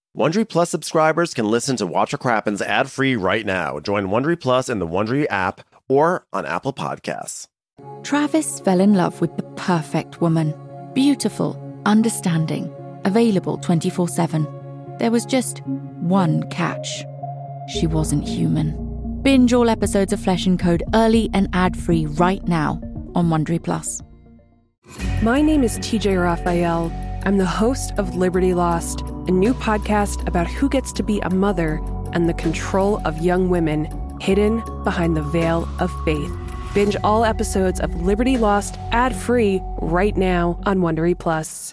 Wondery Plus subscribers can listen to Watch What Crappens ad-free right now. Join Wondery Plus in the Wondery app or on Apple Podcasts. Travis fell in love with the perfect woman. Beautiful, understanding, available 24/7. There was just one catch. She wasn't human. Binge all episodes of Flesh and Code early and ad-free right now on Wondery Plus. My name is TJ Raphael. I'm the host of Liberty Lost, a new podcast about who gets to be a mother and the control of young women hidden behind the veil of faith. Binge all episodes of Liberty Lost ad-free right now on Wondery Plus.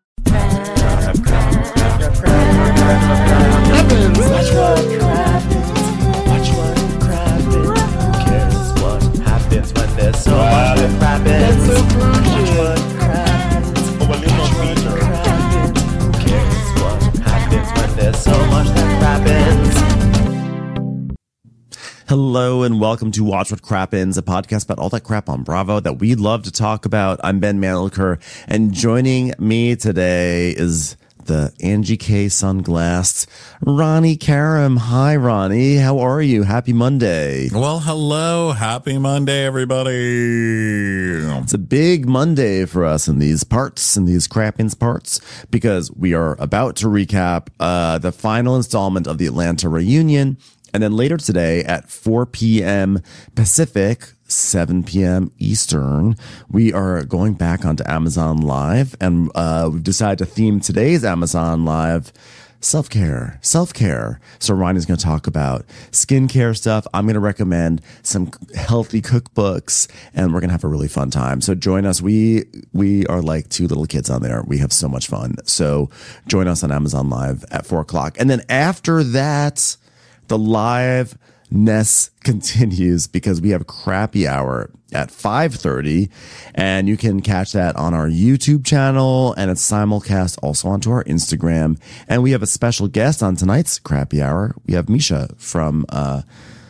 Hello and welcome to Watch What Crappens, a podcast about all that crap on Bravo that we love to talk about. I'm Ben Mandelker, and joining me today is the Angie K sunglassed Ronnie Karam. Hi, Ronnie. How are you? Happy Monday. Well, hello. Happy Monday, everybody. It's a big Monday for us in these parts, in these Crappens parts, because we are about to recap the final installment of the Atlanta reunion. And then later today at 4 p.m. Pacific, 7 p.m. Eastern, we are going back onto Amazon Live, and we've decided to theme today's Amazon Live self-care. So Ronnie's going to talk about skincare stuff. I'm going to recommend some healthy cookbooks, and we're going to have a really fun time. So join us. We are like two little kids on there. We have so much fun. So join us on Amazon Live at 4 o'clock. And then after that, the liveness continues because we have Crappy Hour at 5:30, and you can catch that on our YouTube channel, and it's simulcast also onto our Instagram. And we have a special guest on tonight's Crappy Hour. We have Misha from The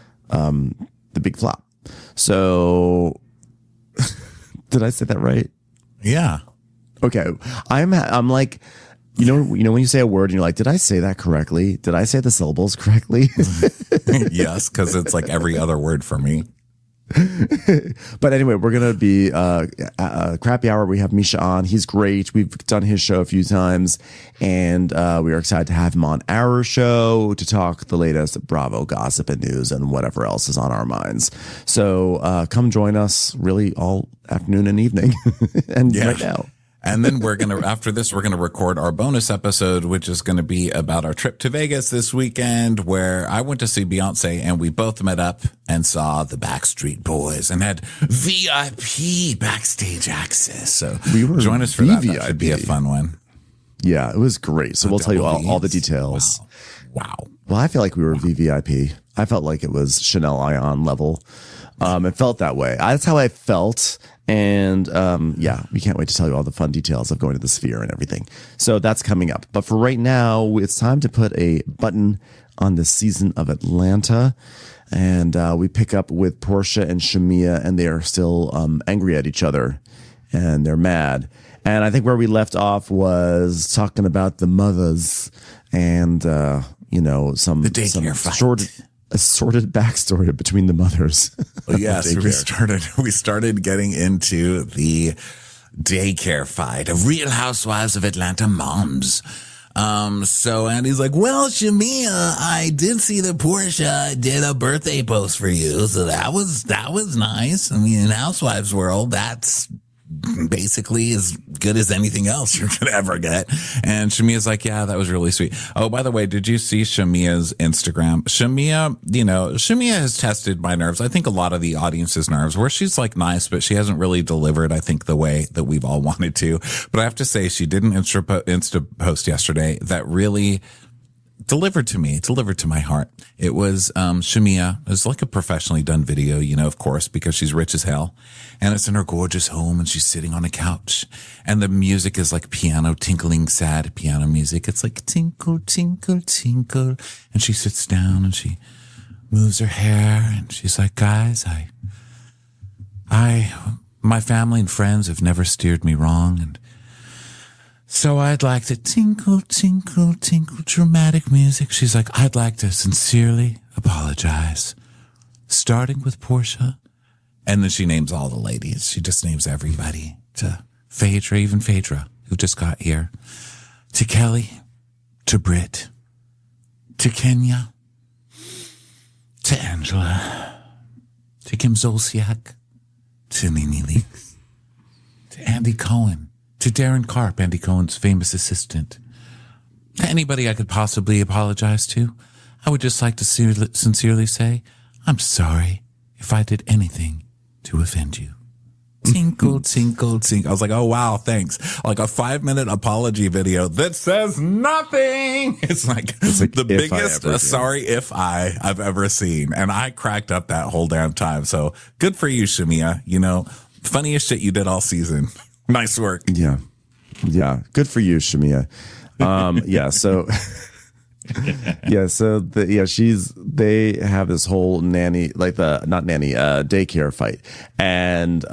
Big Flop. So did I say that right? Yeah. Okay. I'm like, you know when you say a word and you're like, did I say that correctly? Did I say the syllables correctly? Yes, because it's like every other word for me. But anyway, we're going to be Crappy Hour. We have Misha on. He's great. We've done his show a few times, and we are excited to have him on our show to talk the latest Bravo gossip and news and whatever else is on our minds. So come join us really all afternoon and evening and right now. And then after this, we're going to record our bonus episode, which is going to be about our trip to Vegas this weekend, where I went to see Beyonce and we both met up and saw the Backstreet Boys and had VIP backstage access. So join us for that. That should be a fun one. Yeah, it was great. So we'll tell you all the details. Wow. Well, I feel like we were VVIP. I felt like it was Chanel Ion level. It felt that way. That's how I felt. And yeah, we can't wait to tell you all the fun details of going to the Sphere and everything. So that's coming up. But for right now, it's time to put a button on the season of Atlanta. And we pick up with Portia and Shamia, and they are still angry at each other, and they're mad. And I think where we left off was talking about the mothers and, some assorted backstory between the mothers. Well, yes, we started getting into the daycare fight of Real Housewives of Atlanta moms. So Andy's like, well, Shamia, I did see that Portia did a birthday post for you, so that was nice. I mean, in Housewives world, that's basically as good as anything else you're going to ever get. And Shamia's like, yeah, that was really sweet. Oh, by the way, did you see Shamia's Instagram? Shamia has tested my nerves. I think a lot of the audience's nerves, where she's like nice, but she hasn't really delivered, I think, the way that we've all wanted to. But I have to say, she did an Insta post yesterday that really delivered to my heart. It was Shamia. It was like a professionally done video, of course, because she's rich as hell. And it's in her gorgeous home, and she's sitting on a couch. And the music is like piano, tinkling, sad piano music. It's like tinkle, tinkle, tinkle. And she sits down and she moves her hair, and she's like, guys, my family and friends have never steered me wrong, and So I'd like to tinkle, tinkle, tinkle, dramatic music. She's like, I'd like to sincerely apologize. Starting with Portia. And then she names all the ladies. She just names everybody. To Phaedra, even Phaedra, who just got here. To Kelly. To Britt. To Kenya. To Angela. To Kim Zolciak. To Nene Leakes. To Andy Cohen. To Darren Karp, Andy Cohen's famous assistant. To anybody I could possibly apologize to, I would just like to sincerely say, I'm sorry if I did anything to offend you. Tinkle, tinkle, tinkle. I was like, oh, wow, thanks. Like a 5-minute apology video that says nothing. It's like the biggest sorry if I've ever seen. And I cracked up that whole damn time. So good for you, Shamia. You know, funniest shit you did all season. Nice work. Yeah. Yeah. Good for you, Shamia. Yeah. So, they have this whole daycare fight. And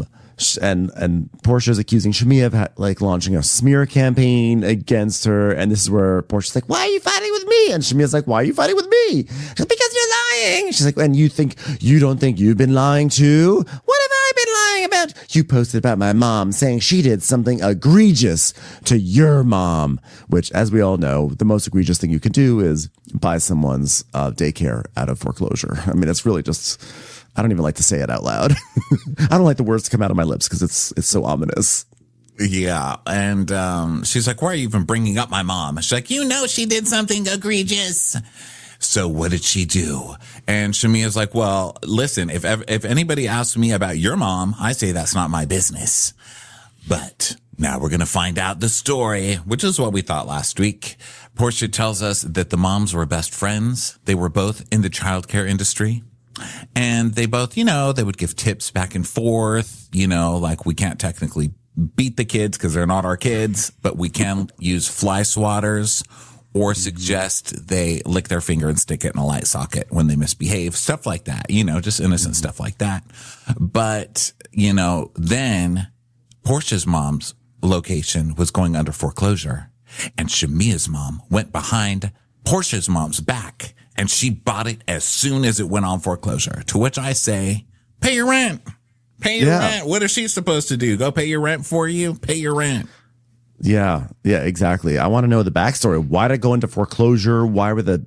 Portia's accusing Shamia of launching a smear campaign against her. And this is where Portia's like, why are you fighting with me? And Shamia's like, why are you fighting with me? She's like, because you're lying. She's like, and you don't think you've been lying too? What have I been lying about? You posted about my mom saying she did something egregious to your mom, which, as we all know, the most egregious thing you can do is buy someone's daycare out of foreclosure. I mean, it's really just, I don't even like to say it out loud. I don't like the words to come out of my lips because it's so ominous. Yeah. And she's like, why are you even bringing up my mom? She's like, you know, she did something egregious. So what did she do? And Shamia's like, well, listen, if anybody asks me about your mom, I say that's not my business. But now we're going to find out the story, which is what we thought last week. Portia tells us that the moms were best friends. They were both in the childcare industry. And they both, you know, they would give tips back and forth, you know, like we can't technically beat the kids because they're not our kids, but we can use fly swatters or suggest they lick their finger and stick it in a light socket when they misbehave, stuff like that, you know, just innocent stuff like that. But, you know, then Portia's mom's location was going under foreclosure and Shamia's mom went behind Portia's mom's back and she bought it as soon as it went on foreclosure, to which I say, pay your rent. Pay your rent. What is she supposed to do? Go pay your rent for you? Pay your rent. Yeah, exactly. I want to know the backstory. Why did it go into foreclosure? Why was that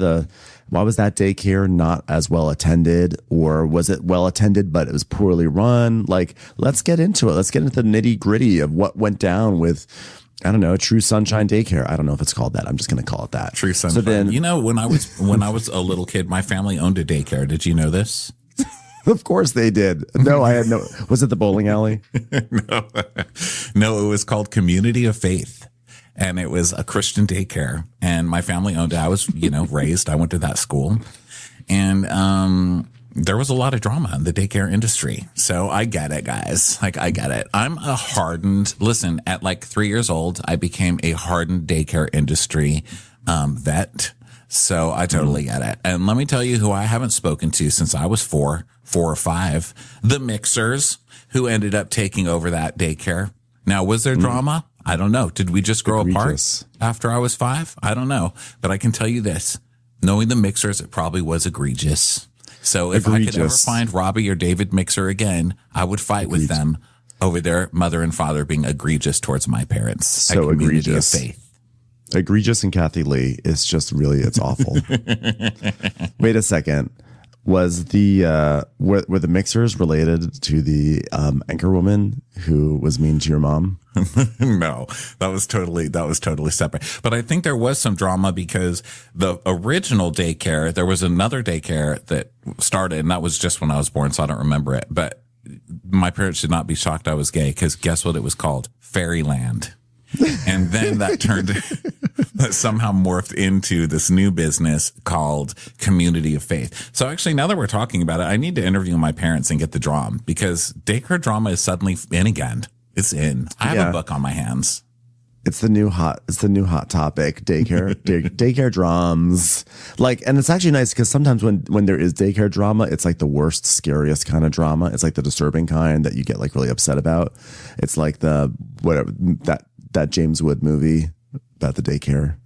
daycare not as well attended, or was it well attended but it was poorly run? Like, let's get into it. Let's get into the nitty gritty of what went down with, I don't know, True Sunshine Daycare. I don't know if it's called that. I'm just going to call it that. True Sunshine. So then, you know, when I was a little kid, my family owned a daycare. Did you know this? Of course they did. No, I had no. Was it the bowling alley? No, it was called Community of Faith, and it was a Christian daycare. And my family owned it. I was, you know, raised. I went to that school, and there was a lot of drama in the daycare industry. So I get it, guys. Like, I get it. I'm a hardened. Listen, at like 3 years old, I became a hardened daycare industry vet. So I totally get it. And let me tell you who I haven't spoken to since I was four or five, the Mixers, who ended up taking over that daycare. Now, was there drama? I don't know. Did we just grow apart after I was 5? I don't know. But I can tell you this, knowing the Mixers, it probably was egregious. So if I could ever find Robbie or David Mixer again, I would fight with them over their mother and father being egregious towards my parents. So egregious. Of faith. Egregious and Kathy Lee is just really, it's awful. Wait a second. Was were the Mixers related to the anchor woman who was mean to your mom? No, that was totally separate. But I think there was some drama because the original daycare, there was another daycare that started, and that was just when I was born, so I don't remember it. But my parents should not be shocked I was gay, because guess what it was called? Fairyland. And then that that somehow morphed into this new business called Community of Faith. So actually, now that we're talking about it, I need to interview my parents and get the drama, because daycare drama is suddenly in again. It's in. I have a book on my hands. It's the new hot topic. Daycare drums. Like, and it's actually nice because sometimes when there is daycare drama, it's like the worst, scariest kind of drama. It's like the disturbing kind that you get like really upset about. It's like the whatever that that James Wood movie about the daycare.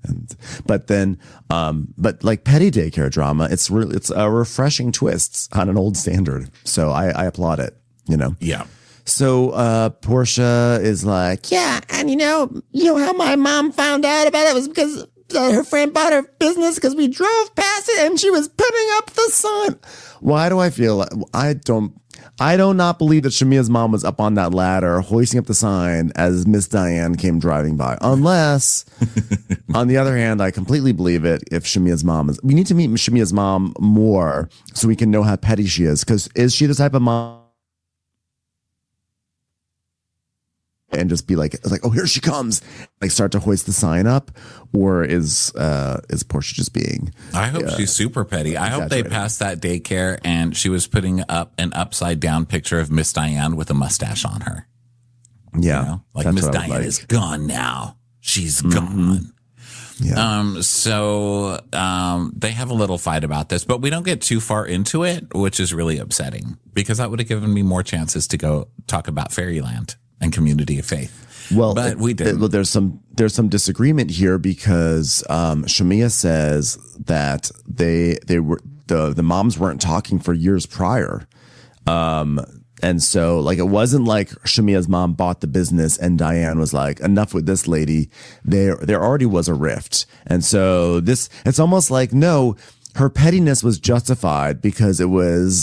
But like petty daycare drama, it's a refreshing twist on an old standard. So I applaud it, you know? Yeah. So Portia is like, yeah, and you know how my mom found out about it was because her friend bought her business because we drove past it and she was putting up the sign. Why do I feel like I do not believe that Shamia's mom was up on that ladder hoisting up the sign as Miss Diane came driving by. Unless, on the other hand, I completely believe it if Shamia's mom is. We need to meet Shamia's mom more so we can know how petty she is. Because is she the type of mom and just be like, oh, here she comes, like start to hoist the sign up, or is Portia just being? I hope she's super petty. I hope they passed that daycare and she was putting up an upside down picture of Miss Diane with a mustache on her. Yeah, you know? Like Miss Diane is gone now. She's gone. Yeah. So they have a little fight about this, but we don't get too far into it, which is really upsetting because that would have given me more chances to go talk about Fairyland and Community of Faith. Well, but we didn't. There's some disagreement here because Shamia says that they were the moms weren't talking for years prior. And so like it wasn't like Shamia's mom bought the business and Diane was like, enough with this lady. There already was a rift. And so it's almost like, no, her pettiness was justified because it was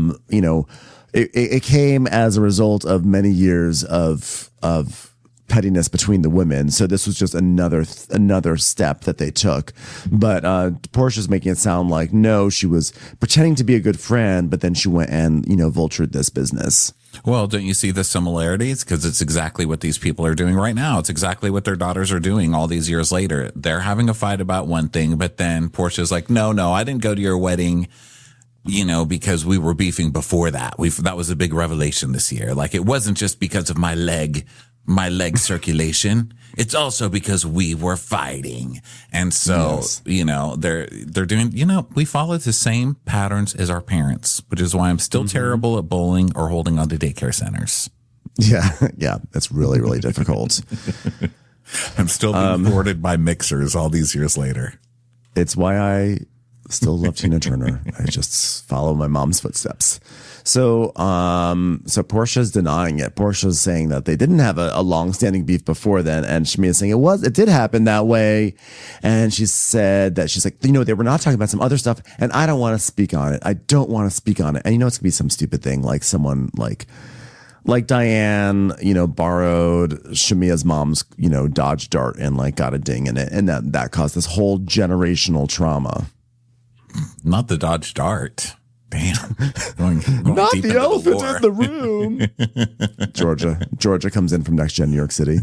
it came as a result of many years of pettiness between the women. So this was just another step that they took. But Portia's making it sound like, no, she was pretending to be a good friend, but then she went and, vultured this business. Well, don't you see the similarities? Because it's exactly what these people are doing right now. It's exactly what their daughters are doing all these years later. They're having a fight about one thing, but then Portia's like, no, I didn't go to your wedding, because we were beefing before that. That was a big revelation this year. Like, it wasn't just because of my leg circulation. It's also because we were fighting. And so, yes. They're doing, we follow the same patterns as our parents, which is why I'm still terrible at bowling or holding on to daycare centers. Yeah. Yeah. That's really, really difficult. I'm still being thwarted by mixers all these years later. It's why I still love Tina Turner. I just follow my mom's footsteps. So Portia's denying it. Portia's saying that they didn't have a long-standing beef before then, and Shamia's saying it did happen that way. And she said that she's like, they were not talking about some other stuff, and I don't want to speak on it. I don't want to speak on it. And it's gonna be some stupid thing like someone like Diane, borrowed Shamia's mom's, Dodge Dart and like got a ding in it, and that caused this whole generational trauma. Not the Dodge Dart. Damn. Going Not deep the elephant in the room. Georgia comes in from Next Gen New York City.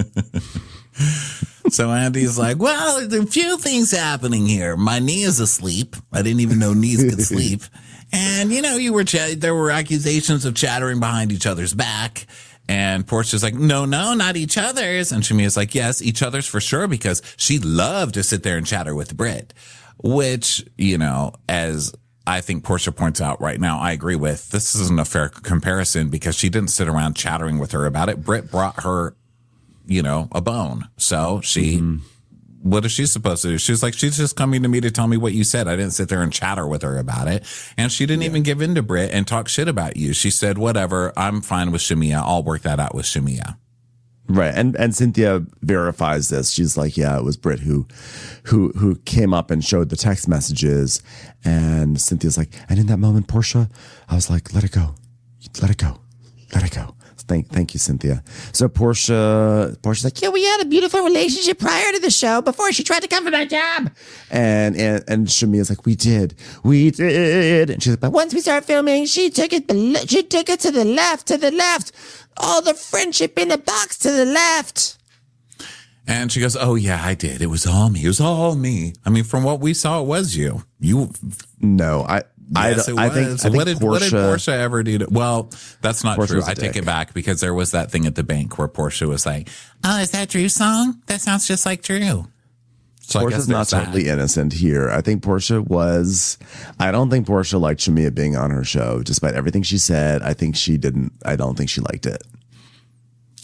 So Andy's like, well, there's a few things happening here. My knee is asleep. I didn't even know knees could sleep. And, there were accusations of chattering behind each other's back. And Portia's like, no, not each other's. And Shamia's like, yes, each other's for sure, because she loved to sit there and chatter with Britt. Which, as I think Portia points out right now, I agree with. This isn't a fair comparison because she didn't sit around chattering with her about it. Britt brought her, a bone. So what is she supposed to do? She's like, she's just coming to me to tell me what you said. I didn't sit there and chatter with her about it. And she didn't even give in to Britt and talk shit about you. She said, whatever, I'm fine with Shamia. I'll work that out with Shamia. Right. And Cynthia verifies this. She's like, yeah, it was Britt who came up and showed the text messages. And Cynthia's like, and in that moment, Portia, I was like, let it go. Let it go. Let it go. Thank you, Cynthia. So Portia's like, yeah, we had a beautiful relationship prior to the show before she tried to come for my job. And Shamia's like, we did. And she's like, but once we start filming, she took it to the left. All the friendship in the box to the left. And she goes, oh, yeah, I did. It was all me. It was all me. I mean, from what we saw, it was you. No, I think what did Portia, Portia ever do? Well, that's not Portia true. was a I take dick. it back because there was that thing at the bank where Portia was like, oh, is that Drew's song? That sounds just like Drew. So Portia's not totally innocent here. I think I don't think Portia liked Shamia being on her show, despite everything she said. I don't think she liked it.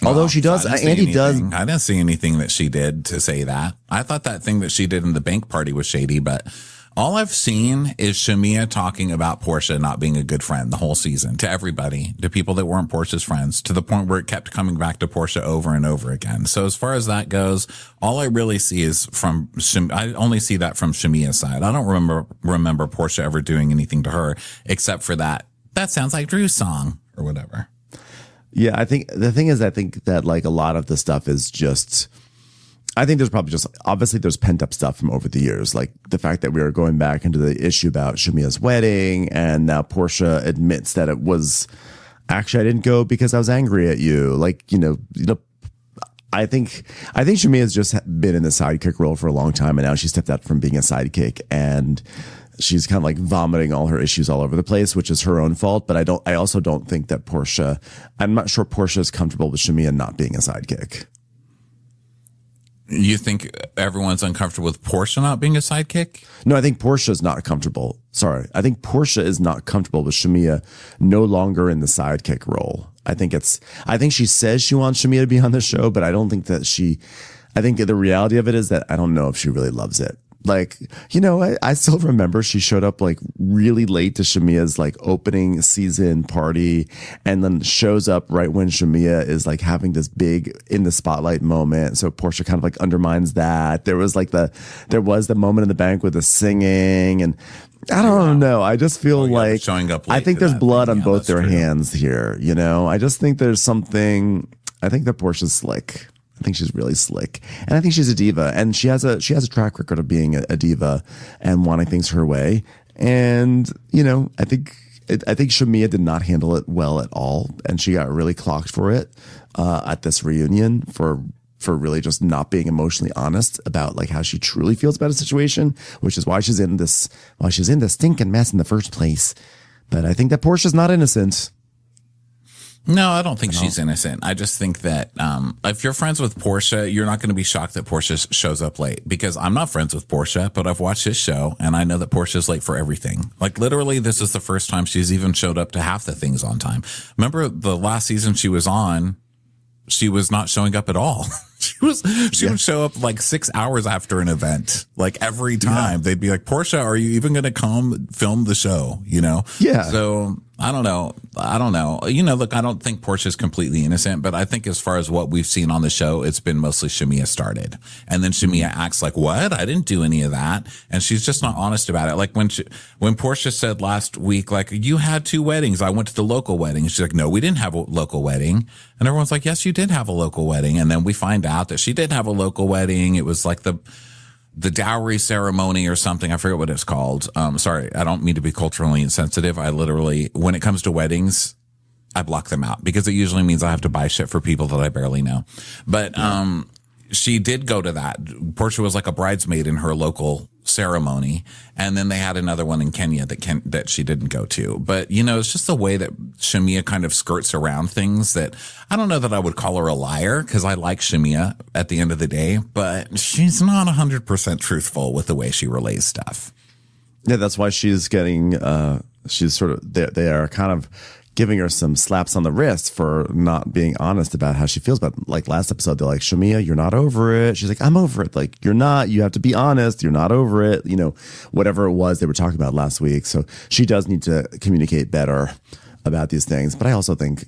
Although she does, Andy does. I didn't see anything that she did to say that. I thought that thing that she did in the bank party was shady, but all I've seen is Shamia talking about Portia not being a good friend the whole season to everybody, to people that weren't Portia's friends, to the point where it kept coming back to Portia over and over again. So as far as that goes, all I really see is I only see that from Shamia's side. I don't remember Portia ever doing anything to her except for that sounds like Drew's song or whatever. Yeah, I think the thing is, I think that like a lot of the stuff is just, I think there's probably just, obviously there's pent up stuff from over the years. Like the fact that we are going back into the issue about Shamia's wedding, and now Portia admits that it was, actually, I didn't go because I was angry at you. Like, I think Shamia's just been in the sidekick role for a long time, and now she stepped out from being a sidekick, and she's kind of like vomiting all her issues all over the place, which is her own fault. But I also don't think that I'm not sure Portia is comfortable with Shamia not being a sidekick. You think everyone's uncomfortable with Portia not being a sidekick? No, I think Portia's not comfortable. Sorry. I think Portia is not comfortable with Shamia no longer in the sidekick role. I think she says she wants Shamia to be on the show, but I don't think that I think the reality of it is that I don't know if she really loves it. Like, I still remember she showed up like really late to Shamia's like opening season party, and then shows up right when Shamia is like having this big in the spotlight moment. So Portia kind of like undermines that. There was the moment in the bank with the singing, and I don't know. I just feel like showing up late, I think there's blood on both their hands here. I just think there's something. I think that Portia's slick. I think she's really slick, and I think she's a diva, and she has a track record of being a diva and wanting things her way. And I think Shamia did not handle it well at all, and she got really clocked for it at this reunion for really just not being emotionally honest about like how she truly feels about a situation, which is why she's in this stinking mess in the first place. But I think that Portia's not innocent. No, I don't think she's innocent. I just think that if you're friends with Portia, you're not going to be shocked that Portia shows up late, because I'm not friends with Portia, but I've watched this show and I know that Portia's late for everything. Like literally, this is the first time she's even showed up to half the things on time. Remember the last season she was on, she was not showing up at all. She would show up like 6 hours after an event, like every time. They'd be like, Portia, are you even going to come film the show? Yeah. So I don't know. Look, I don't think Portia's completely innocent, but I think as far as what we've seen on the show, it's been mostly Shamia started. And then Shamia acts like, what? I didn't do any of that. And she's just not honest about it. Like when Portia said last week, like, you had 2 weddings. I went to the local wedding. She's like, no, we didn't have a local wedding. And everyone's like, yes, you did have a local wedding. And then we find out that she did have a local wedding. It was like the dowry ceremony or something. I forget what it's called. Sorry, I don't mean to be culturally insensitive. I literally, when it comes to weddings, I block them out because it usually means I have to buy shit for people that I barely know. But she did go to that. Portia was like a bridesmaid in her local ceremony, and then they had another one in Kenya that she didn't go to. But it's just the way that Shamia kind of skirts around things that I don't know that I would call her a liar, because I like Shamia at the end of the day, but she's not 100% truthful with the way she relays stuff. Yeah, that's why she's getting she's sort of they are kind of giving her some slaps on the wrist for not being honest about how she feels about, like last episode, they're like, Shamia, you're not over it. She's like, I'm over it. Like, you're not, you have to be honest. You're not over it. Whatever it was they were talking about last week. So she does need to communicate better about these things. But I also think,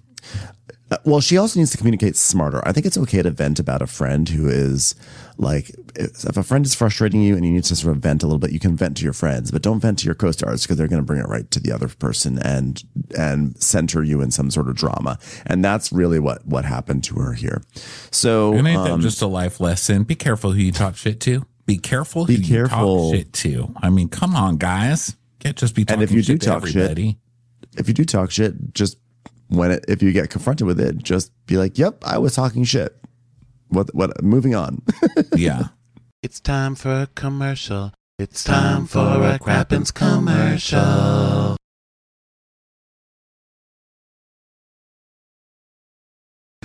she also needs to communicate smarter. I think it's okay to vent about a friend who is like, if a friend is frustrating you and you need to sort of vent a little bit, you can vent to your friends, but don't vent to your co-stars, because they're going to bring it right to the other person and center you in some sort of drama. And that's really what happened to her here. So, and ain't that just a life lesson? Be careful who you talk shit to. Be careful who you talk shit to. I mean, come on, guys. Can't just be talking shit to everybody. If you do talk shit, just if you get confronted with it, just be like, yep, I was talking shit. What, moving on. Yeah. It's time for a commercial. It's time for a Crappens commercial.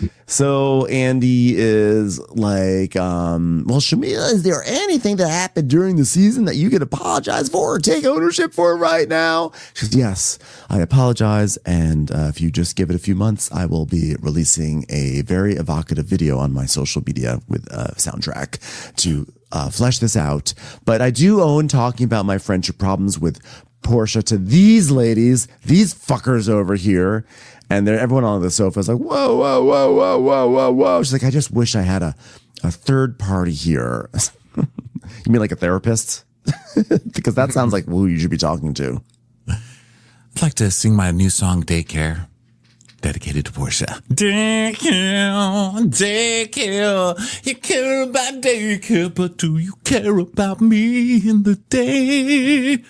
So Andy is like, well, Shamia, is there anything that happened during the season that you could apologize for or take ownership for right now? She says, yes, I apologize. And if you just give it a few months, I will be releasing a very evocative video on my social media with a soundtrack to flesh this out. But I do own talking about my friendship problems with Portia to these ladies, these fuckers over here. And everyone on the sofa is like, whoa, whoa, whoa, whoa, whoa, whoa, whoa. She's like, I just wish I had a third party here. You mean like a therapist? Because that sounds like who you should be talking to. I'd like to sing my new song, Daycare, dedicated to Portia. Daycare, daycare, you care about daycare, but do you care about me in the day?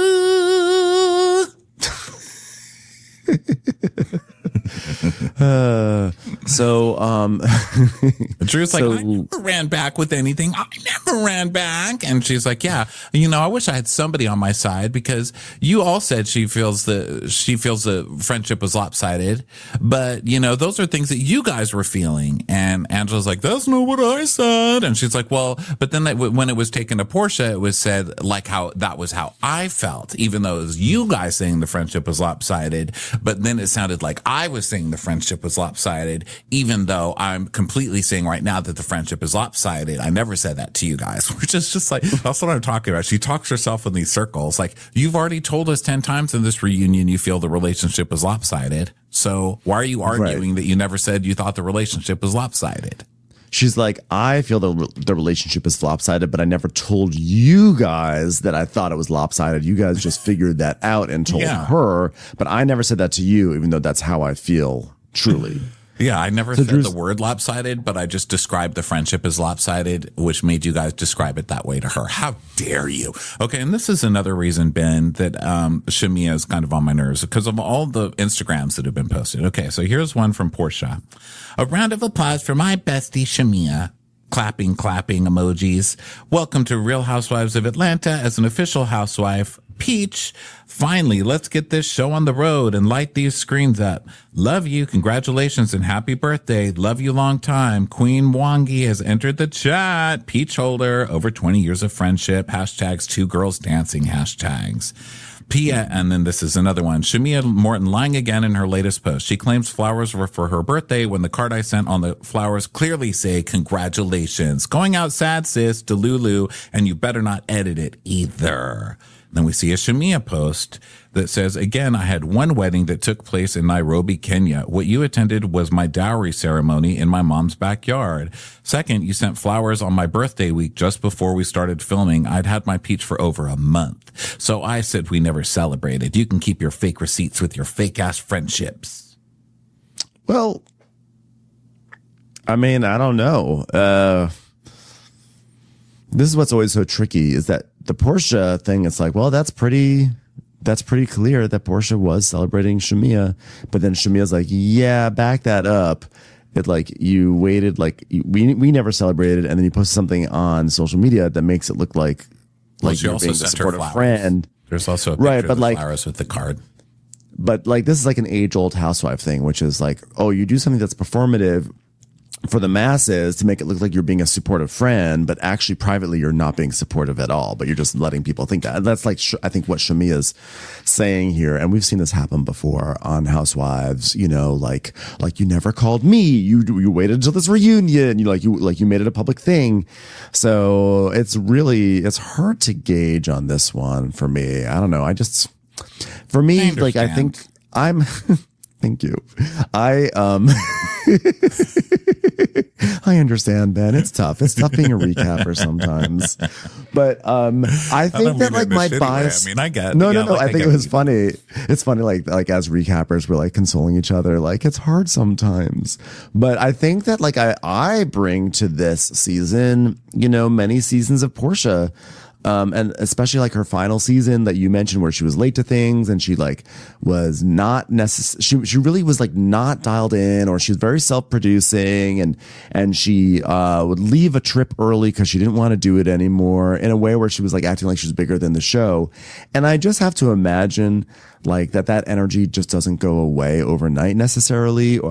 Drew's like, I never ran back with anything. I never ran back. And she's like, yeah, I wish I had somebody on my side, because you all said she feels the friendship was lopsided. But, those are things that you guys were feeling. And Angela's like, that's not what I said. And she's like, well, but then when it was taken to Portia, it was said like how that was how I felt, even though it was you guys saying the friendship was lopsided. But then it sounded like I was saying the friendship was lopsided, even though I'm completely saying right now that the friendship is lopsided. I never said that to you guys, which is just like, that's what I'm talking about. She talks herself in these circles. Like, you've already told us 10 times in this reunion you feel the relationship was lopsided. So why are you arguing that you never said you thought the relationship was lopsided? She's like, I feel the relationship is lopsided, but I never told you guys that I thought it was lopsided. You guys just figured that out and told her, but I never said that to you, even though that's how I feel, truly. Yeah, I never said the word lopsided, but I just described the friendship as lopsided, which made you guys describe it that way to her. How dare you? Okay, and this is another reason, Ben, that Shamia is kind of on my nerves, because of all the Instagrams that have been posted. Okay, so here's one from Portia. A round of applause for my bestie, Shamia. Clapping emojis. Welcome to Real Housewives of Atlanta as an official housewife. Peach, finally, let's get this show on the road and light these screens up. Love you. Congratulations and happy birthday. Love you long time. Queen Mwangi has entered the chat. Peach holder, over 20 years of friendship. Hashtags 2 girls dancing hashtags. Pia, and then this is another one. Shamia Morton lying again in her latest post. She claims flowers were for her birthday when the card I sent on the flowers clearly say congratulations. Going out sad, sis, Delulu, and you better not edit it either. Then we see a Shamia post that says, again, I had one wedding that took place in Nairobi, Kenya. What you attended was my dowry ceremony in my mom's backyard. Second, you sent flowers on my birthday week just before we started filming. I'd had my peach for over a month. So I said we never celebrated. You can keep your fake receipts with your fake ass friendships. Well, I mean, I don't know. This is what's always so tricky, is that the Portia thing, it's like, well, that's pretty clear that Portia was celebrating Shamia, but then Shamia's like, yeah, back that up. It like, you waited, like we never celebrated, and then you posted something on social media that makes it look like you're being a supportive friend. There's also a picture of the flowers with the card. But like, this is like an age-old housewife thing, which is like, oh, you do something that's performative for the masses to make it look like you're being a supportive friend, but actually privately you're not being supportive at all, but you're just letting people think that. And that's like, I think what Shamia's saying here. And we've seen this happen before on Housewives, like you never called me. You waited until this reunion. You made it a public thing. So it's hard to gauge on this one for me. I don't know. I think I'm, thank you. I understand, Ben. It's tough. It's tough being a recapper sometimes. But I think that like my bias. I get no. I think it was funny. It's funny, like as recappers, we're like consoling each other. Like, it's hard sometimes. But I think that like I bring to this season, many seasons of Portia. And especially like her final season that you mentioned, where she was late to things and she like was not she really was like not dialed in, or she was very self-producing, and she would leave a trip early because she didn't want to do it anymore, in a way where she was like acting like she was bigger than the show. And I just have to imagine like that energy just doesn't go away overnight necessarily,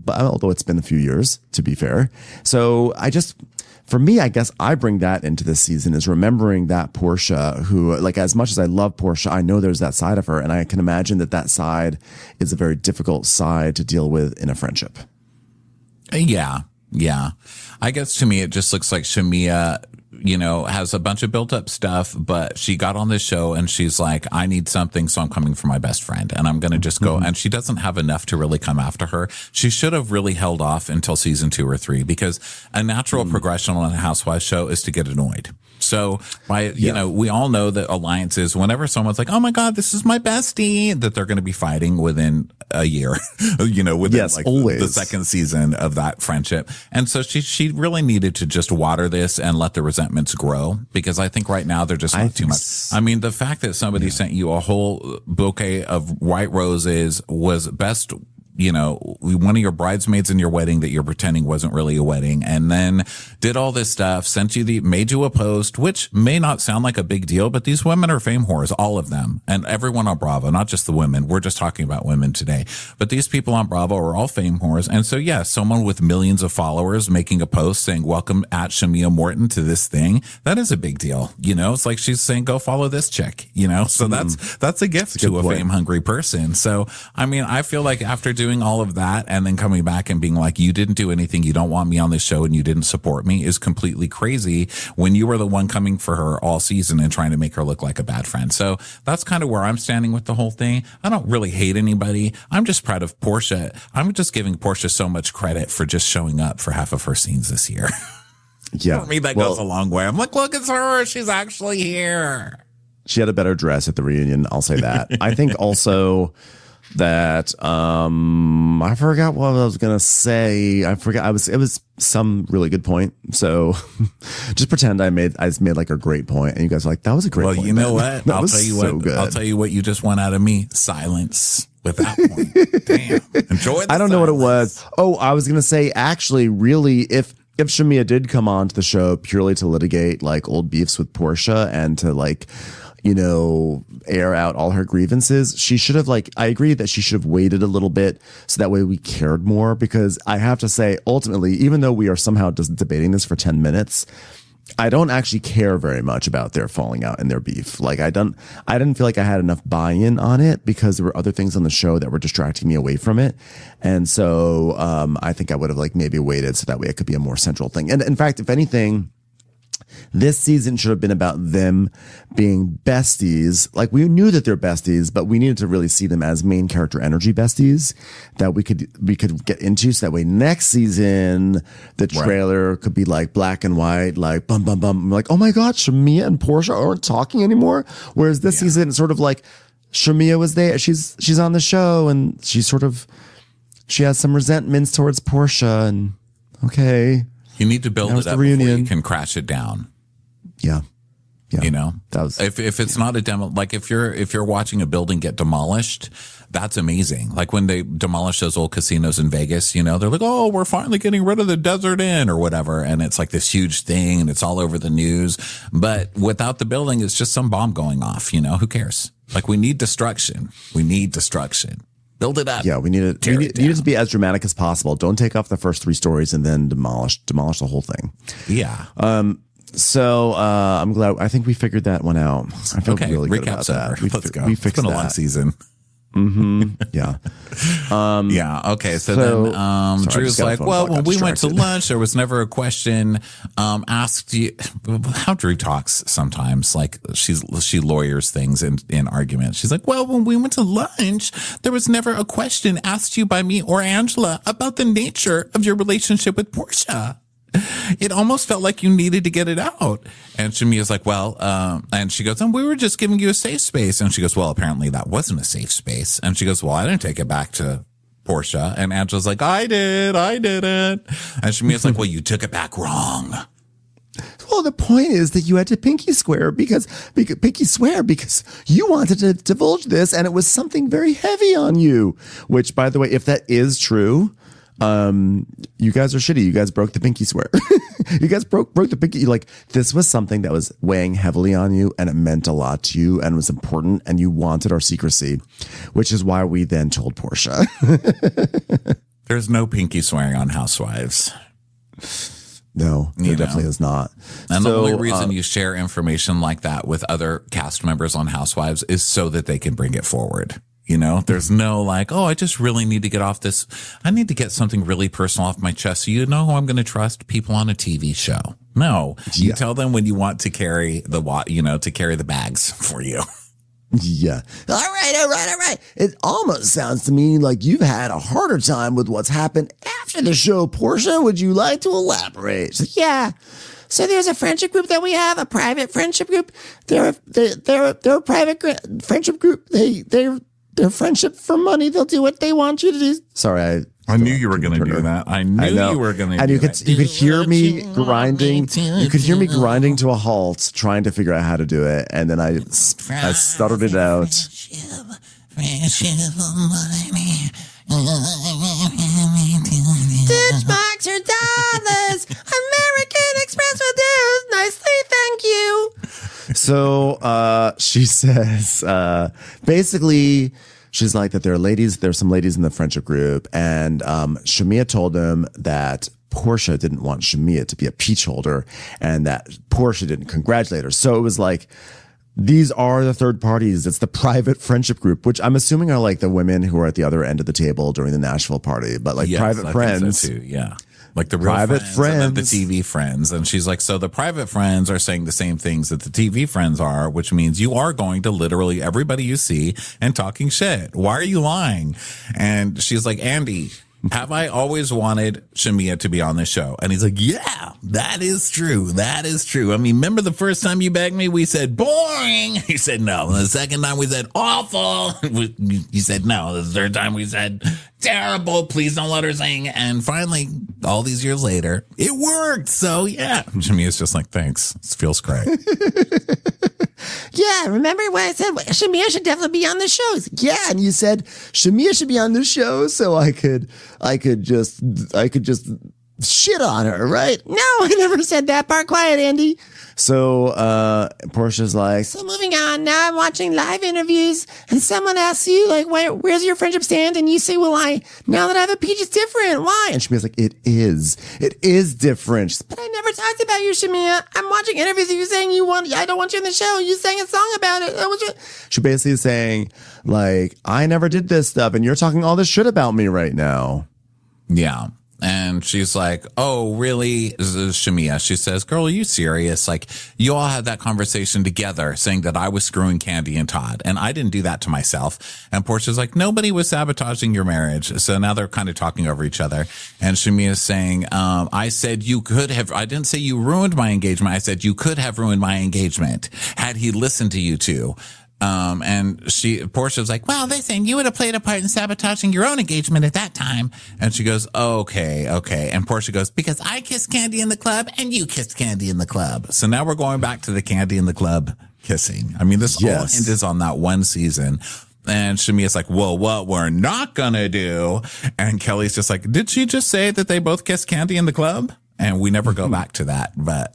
but although it's been a few years, to be fair. So for me, I guess I bring that into this season, is remembering that Portia, who, like, as much as I love Portia, I know there's that side of her, and I can imagine that side is a very difficult side to deal with in a friendship. Yeah. I guess to me, it just looks like Shamea, has a bunch of built up stuff, but she got on this show and she's like, I need something, so I'm coming for my best friend, and I'm going to just go. And she doesn't have enough to really come after her. She should have really held off until season 2 or 3, because a natural progression on a Housewives show is to get annoyed. So we all know that alliances, whenever someone's like, oh my God, this is my bestie, that they're going to be fighting within a year, within always. the second season of that friendship. And so she really needed to just water this and let the resentments grow, because I think right now they're just not too much. I mean, the fact that somebody sent you a whole bouquet of white roses was best, one of your bridesmaids in your wedding that you're pretending wasn't really a wedding, and then did all this stuff, made you a post, which may not sound like a big deal, but these women are fame whores, all of them, and everyone on Bravo, not just the women. We're just talking about women today, but these people on Bravo are all fame whores. And so, someone with millions of followers making a post saying, welcome at Shamea Morton to this thing, that is a big deal. It's like she's saying, go follow this chick, so that's a gift to a fame hungry person. So, I mean, I feel like after doing all of that and then coming back and being like, you didn't do anything, you don't want me on this show, and you didn't support me, is completely crazy, when you were the one coming for her all season and trying to make her look like a bad friend. So that's kind of where I'm standing with the whole thing. I don't really hate anybody. I'm just proud of Portia. I'm just giving Portia so much credit for just showing up for half of her scenes this year. Yeah. For me, that goes a long way. I'm like, look, it's her. She's actually here. She had a better dress at the reunion. I'll say that. I think also that I forgot what I was gonna say. I forgot. It was some really good point. So just pretend I made like a great point, and you guys are like, that was a great point. Well, you know what? I'll tell you what. Good. I'll tell you what you just want out of me. Silence with that point. Damn. Enjoy the I don't know what it was. Oh, I was gonna say, actually, really, if Shamea did come onto the show purely to litigate like old beefs with Portia and to like, air out all her grievances, she should have, I agree that she should have waited a little bit so that way we cared more, because I have to say, ultimately, even though we are somehow just debating this for 10 minutes, I don't actually care very much about their falling out and their beef. Like, I didn't feel like I had enough buy-in on it, because there were other things on the show that were distracting me away from it. And so, I think I would have maybe waited so that way it could be a more central thing. And in fact, if anything, this season should have been about them being besties. Like, we knew that they're besties, but we needed to really see them as main character energy besties that we could get into. So that way next season, the trailer could be like black and white, like bum, bum, bum. I'm like, oh my God, Shamea and Portia aren't talking anymore. Whereas this season, it's sort of like Shamea was there. She's on the show, and she has some resentments towards Portia, and okay. You need to build it up before you can crash it down. Yeah. That was, if it's not a demo, like if you're watching a building get demolished, that's amazing. Like when they demolish those old casinos in Vegas, they're like, oh, we're finally getting rid of the Desert Inn or whatever. And it's like this huge thing and it's all over the news. But without the building, it's just some bomb going off, who cares? Like, we need destruction. Build it up. Yeah, we need it to be as dramatic as possible. Don't take off the first 3 stories and then demolish the whole thing. Yeah. So I'm glad. I think we figured that one out. I feel really good about that. Let's go. We fixed it's been a long season. Yeah. Yeah. Okay. So then Drew's like, well, when we went to lunch, there was never a question asked you how Drew talks sometimes. Like she lawyers things in arguments. She's like, well, when we went to lunch, there was never a question asked you by me or Angela about the nature of your relationship with Portia. It almost felt like you needed to get it out. And Shamea's like, well, and she goes, we were just giving you a safe space. And she goes, well, apparently that wasn't a safe space. And she goes, well, I didn't take it back to Portia. And Angela's like, I didn't. And Shamea's like, well, you took it back wrong. Well, the point is that you had to pinky swear because you wanted to divulge this, and it was something very heavy on you, which, by the way, if that is true, you guys are shitty. You guys broke the pinky swear. You guys broke the pinky. Like, this was something that was weighing heavily on you, and it meant a lot to you and was important, and you wanted our secrecy, which is why we then told Portia. There's no pinky swearing on Housewives. No, there definitely is not. And the only reason you share information like that with other cast members on Housewives is so that they can bring it forward. You know, there's no like, oh, I just really need to get off this. I need to get something really personal off my chest. So you know who I'm going to trust? People on a TV show. No, you tell them when you want to carry to carry the bags for you. Yeah. All right. It almost sounds to me like you've had a harder time with what's happened after the show. Portia, would you like to elaborate? She's like, yeah. So there's a friendship group that we have, a private friendship group. They're a private friendship group. They're friendship for money. They'll do what they want you to do. Sorry, I knew you were going to do that. I knew you were going to do that. You could hear me grinding. You could hear me grinding to a halt, trying to figure out how to do it. And then I stuttered it out. Ditchbox or dollars. American Express will do. Nicely, thank you. So she says, basically, she's like that there's some ladies in the friendship group, and Shamea told them that Portia didn't want Shamea to be a peach holder, and that Portia didn't congratulate her. So it was like, these are the third parties. It's the private friendship group, which I'm assuming are like the women who are at the other end of the table during the Nashville party, but like private friends. Think so too, yeah. Like the real private friends and the TV friends. And she's like, so the private friends are saying the same things that the TV friends are, which means you are going to literally everybody you see and talking shit. Why are you lying? And she's like, Andy, have I always wanted Shamea to be on this show? And he's like, yeah, that is true. That is true. I mean, remember the first time you begged me, we said boring. He said no. And the second time we said awful. You said no. The third time we said terrible. Please don't let her sing. And finally, all these years later, it worked. So yeah, Shamea's just like, thanks. It feels great. Yeah, remember when I said Shamea should definitely be on the shows? Yeah, and you said Shamea should be on the show so I could just shit on her, right? No, I never said that part. Quiet, Andy. So Portia's like, so moving on. Now I'm watching live interviews, and someone asks you, like, where's your friendship stand? And you say, well, now that I have a peach, it's different. Why? And Shamea's like, it is different. She's, but I never talked about you, Shamea. I'm watching interviews of you saying I don't want you in the show. You sang a song about it. She basically is saying, like, I never did this stuff, and you're talking all this shit about me right now. Yeah. And she's like, oh, really? This is Shamea. She says, girl, are you serious? Like, you all had that conversation together saying that I was screwing Candy and Todd, and I didn't do that to myself. And Portia's like, nobody was sabotaging your marriage. So now they're kind of talking over each other. And Shamea's saying, I said you could have, I didn't say you ruined my engagement. I said you could have ruined my engagement had he listened to you two. And Portia's like, well, they're saying you would have played a part in sabotaging your own engagement at that time. And she goes, okay. And Portia goes, because I kissed Candy in the club and you kissed Candy in the club. So now we're going back to the Candy in the club kissing. I mean, this all hinges on that one season. And Shamea's like, well, what we're not gonna do. And Kelly's just like, did she just say that they both kissed Candy in the club? And we never go back to that, but...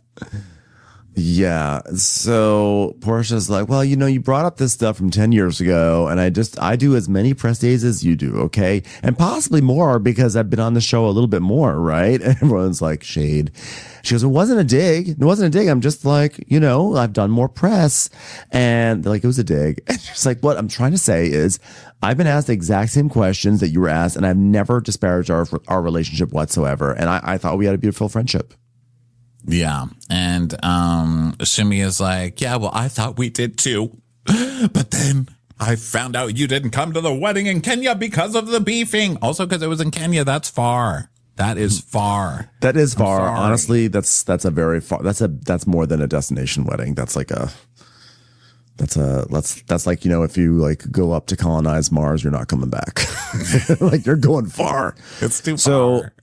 Yeah. So Portia's like, well, you brought up this stuff from 10 years ago, and I do as many press days as you do. Okay. And possibly more because I've been on the show a little bit more. Right. And everyone's like, shade. She goes, it wasn't a dig. It wasn't a dig. I'm just like, I've done more press, and they're like, it was a dig. And she's like, what I'm trying to say is I've been asked the exact same questions that you were asked, and I've never disparaged our relationship whatsoever. And I thought we had a beautiful friendship. Yeah. And Shamea's like, yeah, well, I thought we did too. But then I found out you didn't come to the wedding in Kenya because of the beefing. Also, because it was in Kenya. That's far. That is far. That is far. Honestly, that's a very far. That's more than a destination wedding. That's like if you like go up to colonize Mars, you're not coming back. Like, you're going far. It's too far.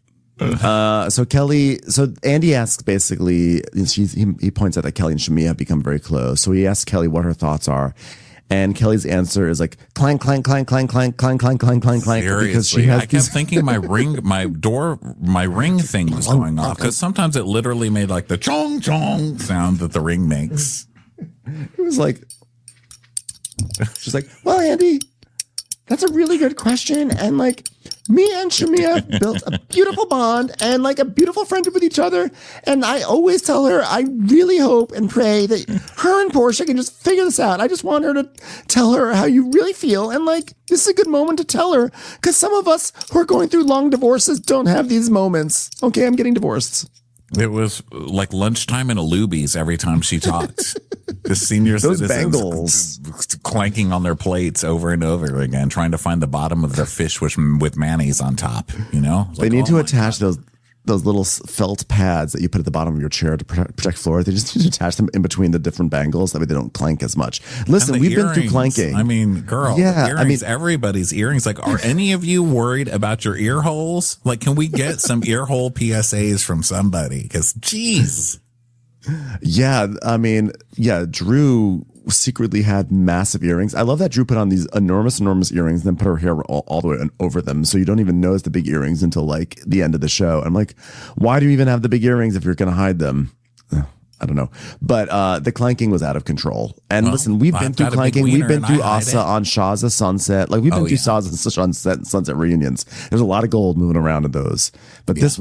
So Andy asks, basically, he points out that Kelly and Shamea have become very close. So he asks Kelly what her thoughts are. And Kelly's answer is like, clank, clank, clank, clank, clank, clank, clank, clank, clank, clank. Seriously, I kept thinking my ring thing was going off, because sometimes it literally made like the chong chong sound that the ring makes. It was like, she's like, well, Andy, that's a really good question. And like, me and Shamia built a beautiful bond and like a beautiful friendship with each other. And I always tell her, I really hope and pray that her and Portia can just figure this out. I just want her to tell her how you really feel. And like, this is a good moment to tell her, because some of us who are going through long divorces don't have these moments. Okay, I'm getting divorced. It was like lunchtime in a Luby's every time she talked. The senior Those citizens bangles clanking on their plates over and over again, trying to find the bottom of their fish with mayonnaise on top. You know, they need to attach those little felt pads that you put at the bottom of your chair to protect floor. They just need to attach them in between the different bangles. That way they don't clank as much. Listen, we've been through clanking. I mean, girl, earrings, everybody's earrings. Like, are any of you worried about your ear holes? Like, can we get some ear hole PSAs from somebody? Because, geez. Yeah, I mean, Drew secretly had massive earrings. I love that Drew put on these enormous earrings and then put her hair all the way over them. So you don't even notice the big earrings until like the end of the show. I'm like, why do you even have the big earrings if you're going to hide them? I don't know. But the clanking was out of control. And listen, we've been through clanking. We've been through Asa on Shaw's Sunset. Like, we've been through Shaw's Sunset reunions. There's a lot of gold moving around in those. But this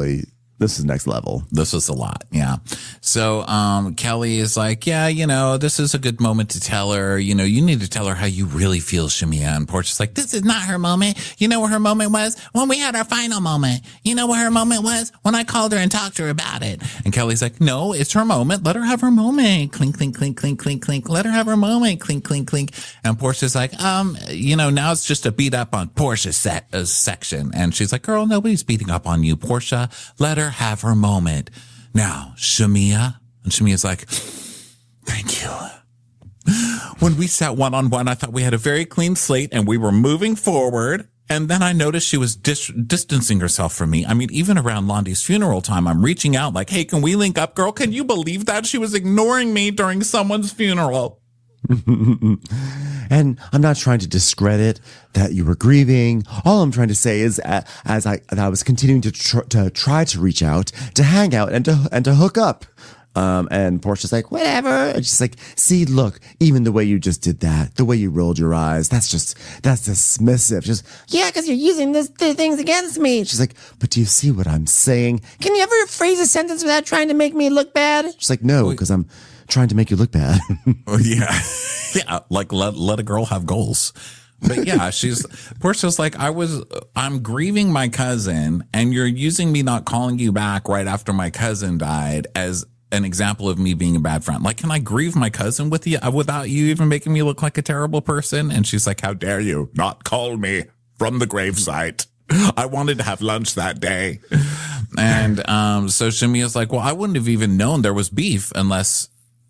is next level. This was a lot. Yeah. So, Kelly is like, yeah, you know, this is a good moment to tell her, you know, you need to tell her how you really feel, Shamia. And Portia's like, this is not her moment. You know what her moment was? When we had our final moment. You know what her moment was? When I called her and talked to her about it. And Kelly's like, no, it's her moment. Let her have her moment. Clink, clink, clink, clink, clink, clink. Let her have her moment. Clink, clink, clink. And Portia's like, you know, now it's just a beat up on Portia's section. And she's like, girl, nobody's beating up on you, Portia. Let her have her moment. Now, Shamia. And Shamia's like, thank you. When we sat one-on-one, I thought we had a very clean slate and we were moving forward. And then I noticed she was distancing herself from me. I mean, even around Londi's funeral time, I'm reaching out like, hey, can we link up, girl? Can you believe that? She was ignoring me during someone's funeral. And I'm not trying to discredit that you were grieving. All I'm trying to say is, as I was continuing to try to reach out, to hang out, and to hook up. And Portia's like, whatever. And she's like, see, look, even the way you just did that, the way you rolled your eyes, that's dismissive. Just, yeah, because you're using the things against me. She's like, but do you see what I'm saying? Can you ever phrase a sentence without trying to make me look bad? She's like, no, because I'm trying to make you look bad. Yeah. Yeah. Like, let a girl have goals. But yeah, Portia's like, I'm grieving my cousin and you're using me not calling you back right after my cousin died as an example of me being a bad friend. Like, can I grieve my cousin with you without you even making me look like a terrible person? And she's like, how dare you not call me from the gravesite? I wanted to have lunch that day. And so Shamia's like, well, I wouldn't have even known there was beef unless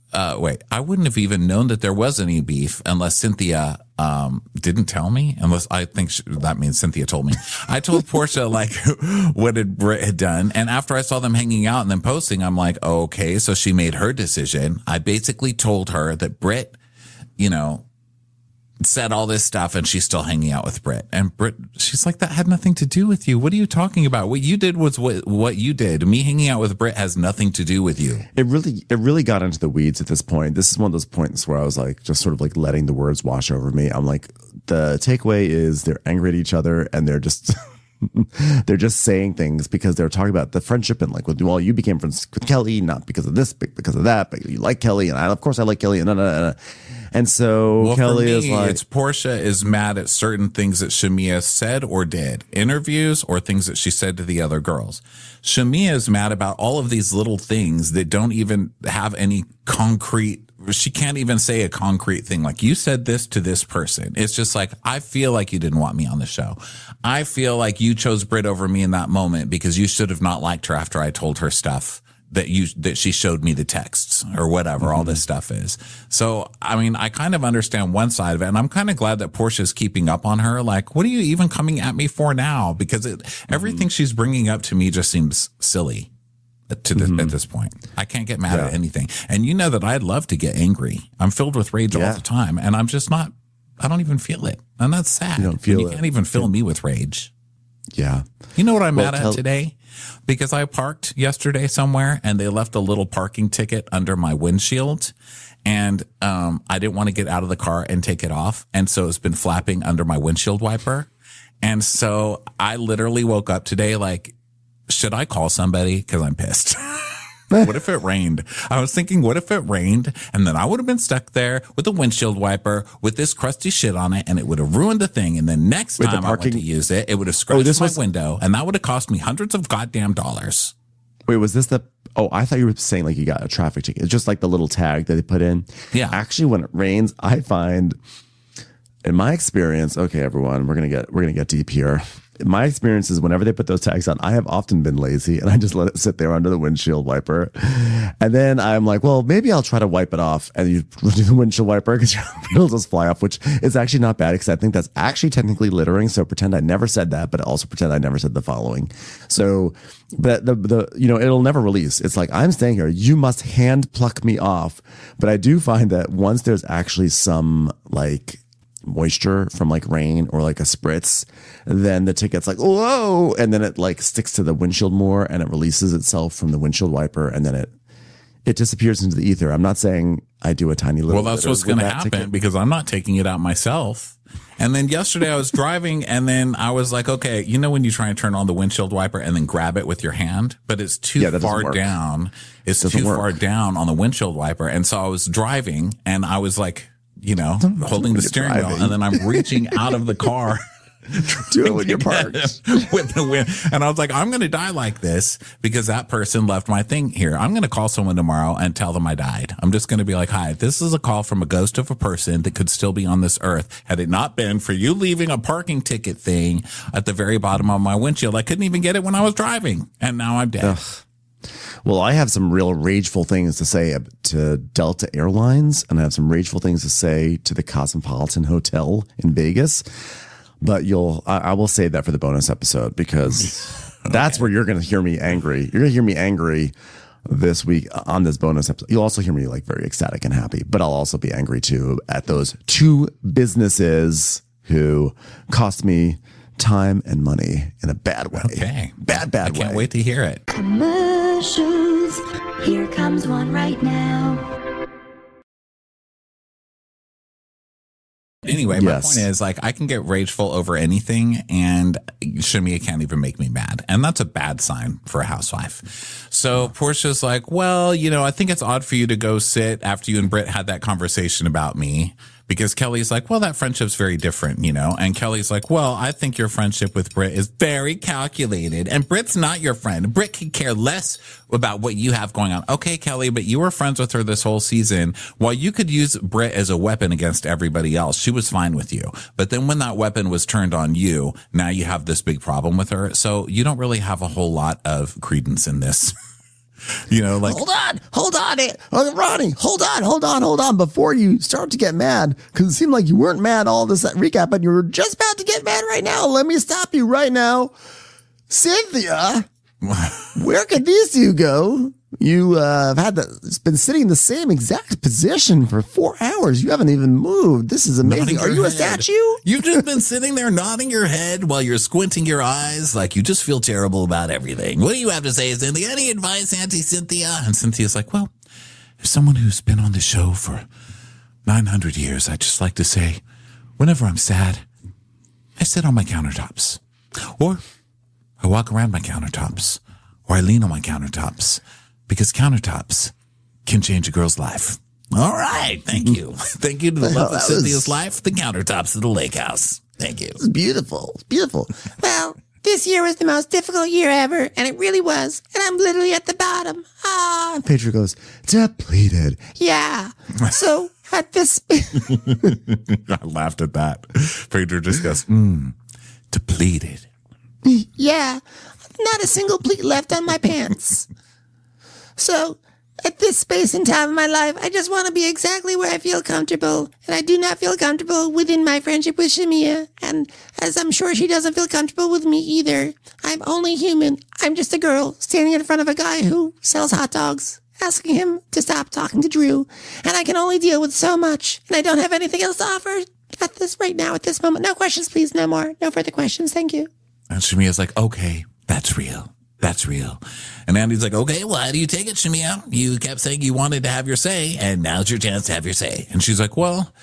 I wouldn't have even known that there was any beef unless Cynthia didn't tell me. Unless I think that means Cynthia told me. I told Portia like what Britt had done, and after I saw them hanging out and then posting, I'm like, okay, so she made her decision. I basically told her that Britt, you know, said all this stuff and she's still hanging out with Britt. And Britt, she's like, that had nothing to do with you. What are you talking about? What you did was what you did. Me hanging out with Britt has nothing to do with you. It really got into the weeds at this point. This is one of those points where I was like, just sort of like letting the words wash over me. I'm like, the takeaway is they're angry at each other and they're just they're just saying things because they're talking about the friendship and like, well, you became friends with Kelly, not because of this, but because of that, but you like Kelly. And of course I like Kelly. And so Kelly is like, it's Portia is mad at certain things that Shamia said or did, interviews or things that she said to the other girls. Shamia is mad about all of these little things that don't even have any concrete. She can't even say a concrete thing. Like, you said this to this person. It's just like, I feel like you didn't want me on the show. I feel like you chose Britt over me in that moment because you should have not liked her after I told her stuff that she showed me the texts or whatever all this stuff is. So, I mean, I kind of understand one side of it, and I'm kind of glad that Portia's keeping up on her. Like, what are you even coming at me for now? Because everything she's bringing up to me just seems silly at this point. I can't get mad at anything. And you know that I'd love to get angry. I'm filled with rage all the time, and I'm just not, I don't even feel it. And that's sad. You don't feel You can't even fill me with rage. Yeah. You know what I'm mad at today? Because I parked yesterday somewhere and they left a little parking ticket under my windshield, and I didn't want to get out of the car and take it off. And so it's been flapping under my windshield wiper. And so I literally woke up today like, should I call somebody? Because I'm pissed. What if it rained? I was thinking, what if it rained? And then I would have been stuck there with a windshield wiper with this crusty shit on it, and it would have ruined the thing. And then next time I went to use it, it would have scratched my window, and that would have cost me hundreds of goddamn dollars. Wait, was this the... Oh, I thought you were saying like you got a traffic ticket. It's just like the little tag that they put in. Yeah. Actually, when it rains, I find, in my experience, okay, everyone, we're gonna get deep here. My experience is whenever they put those tags on, I have often been lazy and I just let it sit there under the windshield wiper. And then I'm like, well, maybe I'll try to wipe it off, and you do the windshield wiper because it'll just fly off, which is actually not bad because I think that's actually technically littering. So pretend I never said that, but also pretend I never said the following. So, but the it'll never release. It's like, I'm staying here. You must hand pluck me off. But I do find that once there's actually some like moisture from like rain or like a spritz, then the ticket's like, whoa, and then it like sticks to the windshield more, and it releases itself from the windshield wiper, and then it disappears into the ether. I'm not saying I do a tiny little. Well, that's what's going to happen because I'm not taking it out myself. And then yesterday I was driving, and then I was like, okay, you know when you try and turn on the windshield wiper and then grab it with your hand, but it's too far down. It's too far down on the windshield wiper, and so I was driving, and I was like, holding the steering wheel, and then I'm reaching out of the car. Do it when you're parked. With the wind. And I was like, I'm going to die like this because that person left my thing here. I'm going to call someone tomorrow and tell them I died. I'm just going to be like, hi, this is a call from a ghost of a person that could still be on this earth. Had it not been for you leaving a parking ticket thing at the very bottom of my windshield, I couldn't even get it when I was driving. And now I'm dead. Ugh. Well, I have some real rageful things to say to Delta Airlines, and I have some rageful things to say to the Cosmopolitan Hotel in Vegas. But I will save that for the bonus episode because that's where you're going to hear me angry. You're going to hear me angry this week on this bonus episode. You'll also hear me like very ecstatic and happy, but I'll also be angry too at those two businesses who cost me time and money in a bad way. Okay. Bad way. I can't wait to hear it. Commercials. Here comes one right now. Anyway, my point is, like, I can get rageful over anything, and Shamia can't even make me mad. And that's a bad sign for a housewife. So Portia's like, well, I think it's odd for you to go sit after you and Britt had that conversation about me. Because Kelly's like, well, that friendship's very different, And Kelly's like, well, I think your friendship with Britt is very calculated. And Britt's not your friend. Britt could care less about what you have going on. Okay, Kelly, but you were friends with her this whole season. While you could use Britt as a weapon against everybody else, she was fine with you. But then when that weapon was turned on you, now you have this big problem with her. So you don't really have a whole lot of credence in this. Hold on, Ronnie, hold on before you start to get mad, because it seemed like you weren't mad all this recap, but you were just about to get mad right now. Let me stop you right now. Cynthia, where could these two go? You have been sitting in the same exact position for 4 hours. You haven't even moved. This is amazing. Are you a statue? You've just been sitting there nodding your head while you're squinting your eyes like you just feel terrible about everything. What do you have to say, Cynthia? Any advice, Auntie Cynthia? And Cynthia's like, well, as someone who's been on the show for 900 years, I'd just like to say, whenever I'm sad, I sit on my countertops. Or I walk around my countertops. Or I lean on my countertops. Because countertops can change a girl's life. All right. Thank you. Thank you to the love of Cynthia's life, the countertops of the lake house. Thank you. It's beautiful. It's beautiful. Well, this year was the most difficult year ever, and it really was. And I'm literally at the bottom. Ah. And Pedro goes, depleted. Yeah. So at this... I laughed at that. Pedro just goes, depleted. Yeah. Not a single pleat left on my pants. So, at this space and time of my life, I just want to be exactly where I feel comfortable. And I do not feel comfortable within my friendship with Shamia. And as I'm sure she doesn't feel comfortable with me either. I'm only human. I'm just a girl standing in front of a guy who sells hot dogs, asking him to stop talking to Drew. And I can only deal with so much. And I don't have anything else to offer at this moment. No questions, please. No more. No further questions. Thank you. And Shamia's like, okay, that's real. That's real. And Andy's like, okay, well, how do you take it, Shamia? You kept saying you wanted to have your say, and now's your chance to have your say. And she's like, well,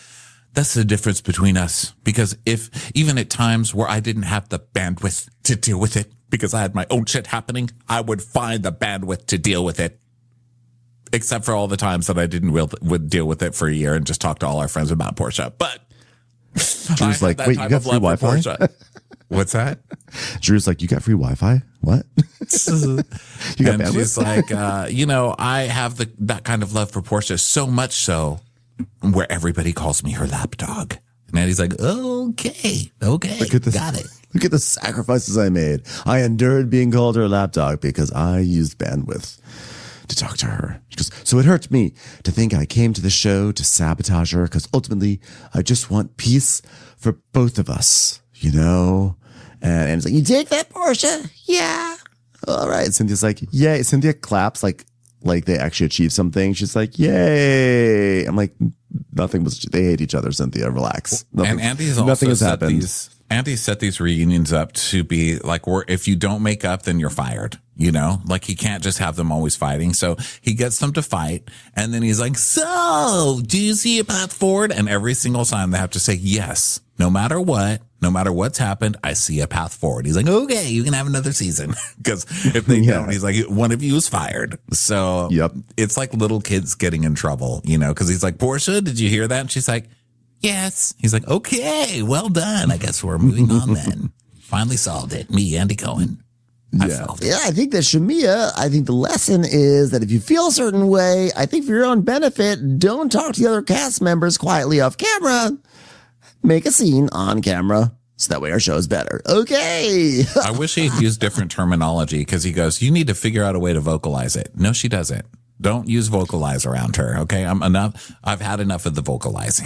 That's the difference between us. Because if even at times where I didn't have the bandwidth to deal with it because I had my own shit happening, I would find the bandwidth to deal with it. Except for all the times that I didn't would deal with it for a year and just talk to all our friends about Portia. But Drew's like, wait, you got free Wi-Fi? What's that? Drew's like, you got free Wi-Fi? What? You got And bandwidth? she's like, I have that kind of love for Portia, so much so where everybody calls me her lapdog. And Andy's like, okay, Look at this. got it. Look at the sacrifices I made. I endured being called her lapdog because I used bandwidth to talk to her. She goes, so it hurts me to think I came to the show to sabotage her because ultimately I just want peace for both of us, you know? And it's like, you take that, Portia? Yeah. All right. Cynthia's like, yay. Cynthia claps like they actually achieved something. She's like, yay. I'm like, nothing was, they hate each other, Cynthia. Relax. Nothing, And Andy's nothing also has set happened. Andy set these reunions up to be like, if you don't make up, then you're fired. You know, like he can't just have them always fighting. So he gets them to fight. And then he's like, so do you see a path forward? And every single time they have to say, yes, no matter what's happened, I see a path forward. He's like, okay, you can have another season. Because if they don't, he's like, one of you is fired. So It's like little kids getting in trouble, you know, because he's like, Portia, did you hear that? And she's like, yes. He's like, okay, well done. I guess we're moving on then. Finally solved it. Me, Andy Cohen. I solved it. Yeah, I think that Shamia, I think the lesson is that if you feel a certain way, I think for your own benefit, don't talk to the other cast members quietly off camera. Make a scene on camera. So that way our show is better. Okay. I wish he'd use different terminology because he goes, you need to figure out a way to vocalize it. No, she doesn't. Don't use vocalize around her. Okay. I've had enough of the vocalizing.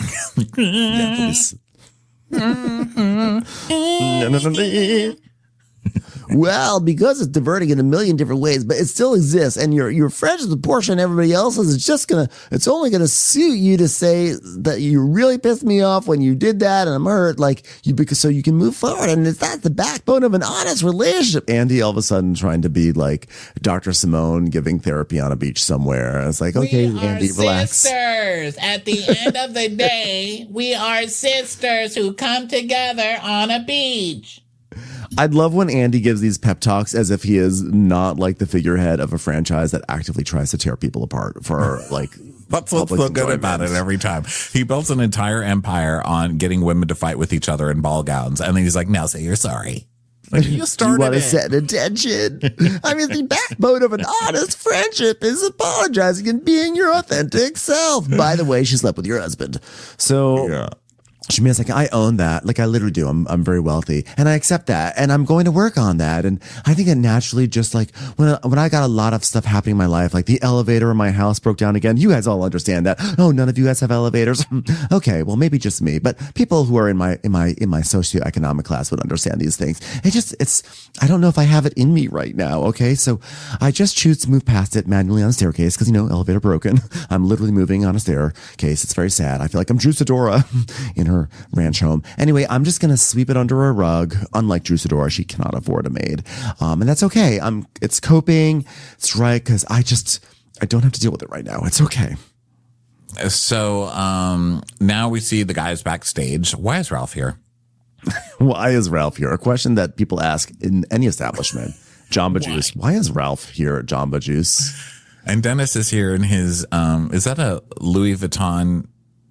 Well, because it's diverting in a million different ways, but it still exists, and you're friends with Portia and everybody else's. It's only gonna suit you to say that you really pissed me off when you did that, and I'm hurt. Because so you can move forward, and that's the backbone of an honest relationship. Andy all of a sudden trying to be like Dr. Simone giving therapy on a beach somewhere. It's like, okay, Andy, relax. Sisters. At the end of the day, we are sisters who come together on a beach. I'd love when Andy gives these pep talks as if he is not like the figurehead of a franchise that actively tries to tear people apart for like. That's what's so good about it every time. He built an entire empire on getting women to fight with each other in ball gowns. And then he's like, now say you're sorry. Like, you started you want to it. set attention. I mean, the backbone of an honest friendship is apologizing and being your authentic self. By the way, she slept with your husband. So. Yeah. Shamia's like, I own that. Like, I literally do. I'm very wealthy and I accept that and I'm going to work on that. And I think it naturally just like when I got a lot of stuff happening in my life, like the elevator in my house broke down again. You guys all understand that. Oh, none of you guys have elevators. Okay. Well, maybe just me, but people who are in my socioeconomic class would understand these things. I don't know if I have it in me right now. Okay. So I just choose to move past it manually on a staircase because, elevator broken. I'm literally moving on a staircase. It's very sad. I feel like I'm Drew Sidora in her ranch home. Anyway, I'm just going to sweep it under a rug. Unlike Drew Sidora, she cannot afford a maid. And that's okay. It's coping. It's right. Cause I don't have to deal with it right now. It's okay. So, now we see the guys backstage. Why is Ralph here? Why is Ralph here? A question that people ask in any establishment. Jamba Juice. Why is Ralph here at Jamba Juice? And Dennis is here in his, is that a Louis Vuitton,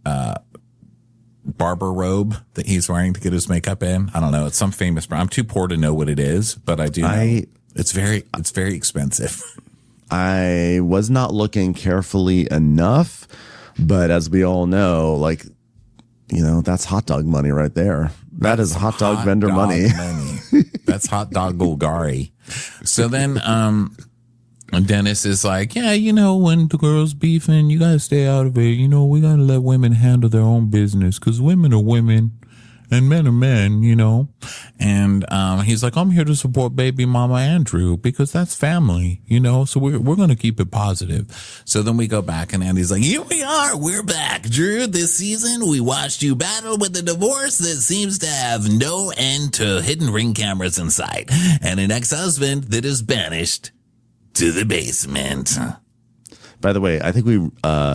barber robe that he's wearing to get his makeup in? I don't know. It's some famous brand. I'm too poor to know what it is, but I do know it's very expensive. I was not looking carefully enough, but as we all know, that's hot dog money right there. That's hot dog vendor money. That's hot dog Bulgari. So then, Dennis is like, yeah, when the girl's beefing, you gotta stay out of it. We gotta let women handle their own business because women are women and men are men, And he's like, I'm here to support baby mama Andrew because that's family, So we're gonna keep it positive. So then we go back and Andy's like, here we are, we're back, Drew. This season we watched you battle with a divorce that seems to have no end to hidden ring cameras in sight and an ex-husband that is banished to the basement. By the way, I think we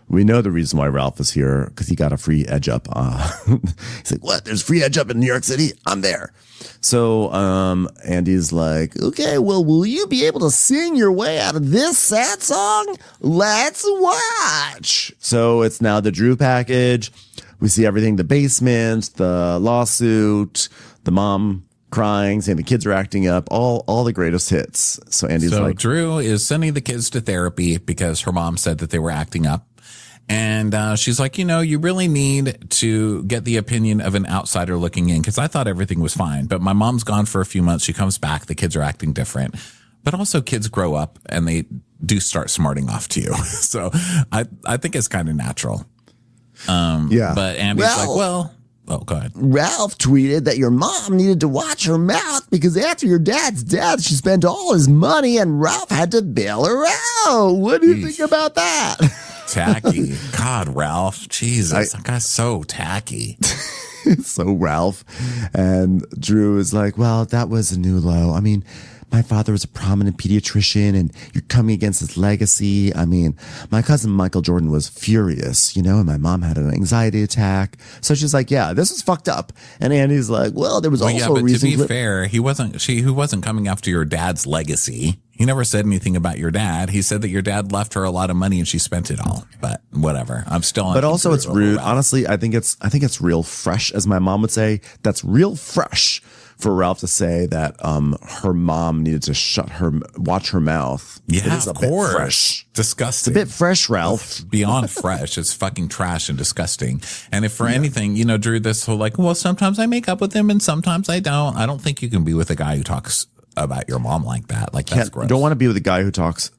We know the reason why Ralph is here because he got a free edge up. He's like, what? There's free edge up in New York City? I'm there. So Andy's like, okay, well, will you be able to sing your way out of this sad song? Let's watch. So it's now the Drew package. We see everything, the basement, the lawsuit, the mom crying, saying the kids are acting up, all the greatest hits. So Andy's like, Drew is sending the kids to therapy because her mom said that they were acting up. And she's like, you really need to get the opinion of an outsider looking in, because I thought everything was fine. But my mom's gone for a few months. She comes back. The kids are acting different. But also kids grow up and they do start smarting off to you. So I think it's kind of natural. yeah. But Andy's like, well, oh, go ahead. Ralph tweeted that your mom needed to watch her mouth because after your dad's death, she spent all his money and Ralph had to bail her out. What do you think about that? Tacky. God, Ralph. Jesus. That guy's so tacky. So Ralph. And Drew is like, well, that was a new low. I mean, my father was a prominent pediatrician and you're coming against his legacy. I mean, my cousin Michael Jordan was furious, and my mom had an anxiety attack. So she's like, yeah, this is fucked up. And Andy's like, well, there was also a reason. To be fair, he wasn't coming after your dad's legacy. He never said anything about your dad. He said that your dad left her a lot of money and she spent it all. But whatever. I'm still. But also, it's rude. Honestly, I think it's real fresh, as my mom would say. That's real fresh for Ralph to say that her mom needed to watch her mouth. Yeah, it is of a bit course. fresh. Disgusting. It's a bit fresh, Ralph. Beyond fresh. It's fucking trash and disgusting. And if for anything, Drew, this whole well, sometimes I make up with him and sometimes I don't. I don't think you can be with a guy who talks about your mom like that. Like, that's gross. You don't want to be with a guy who talks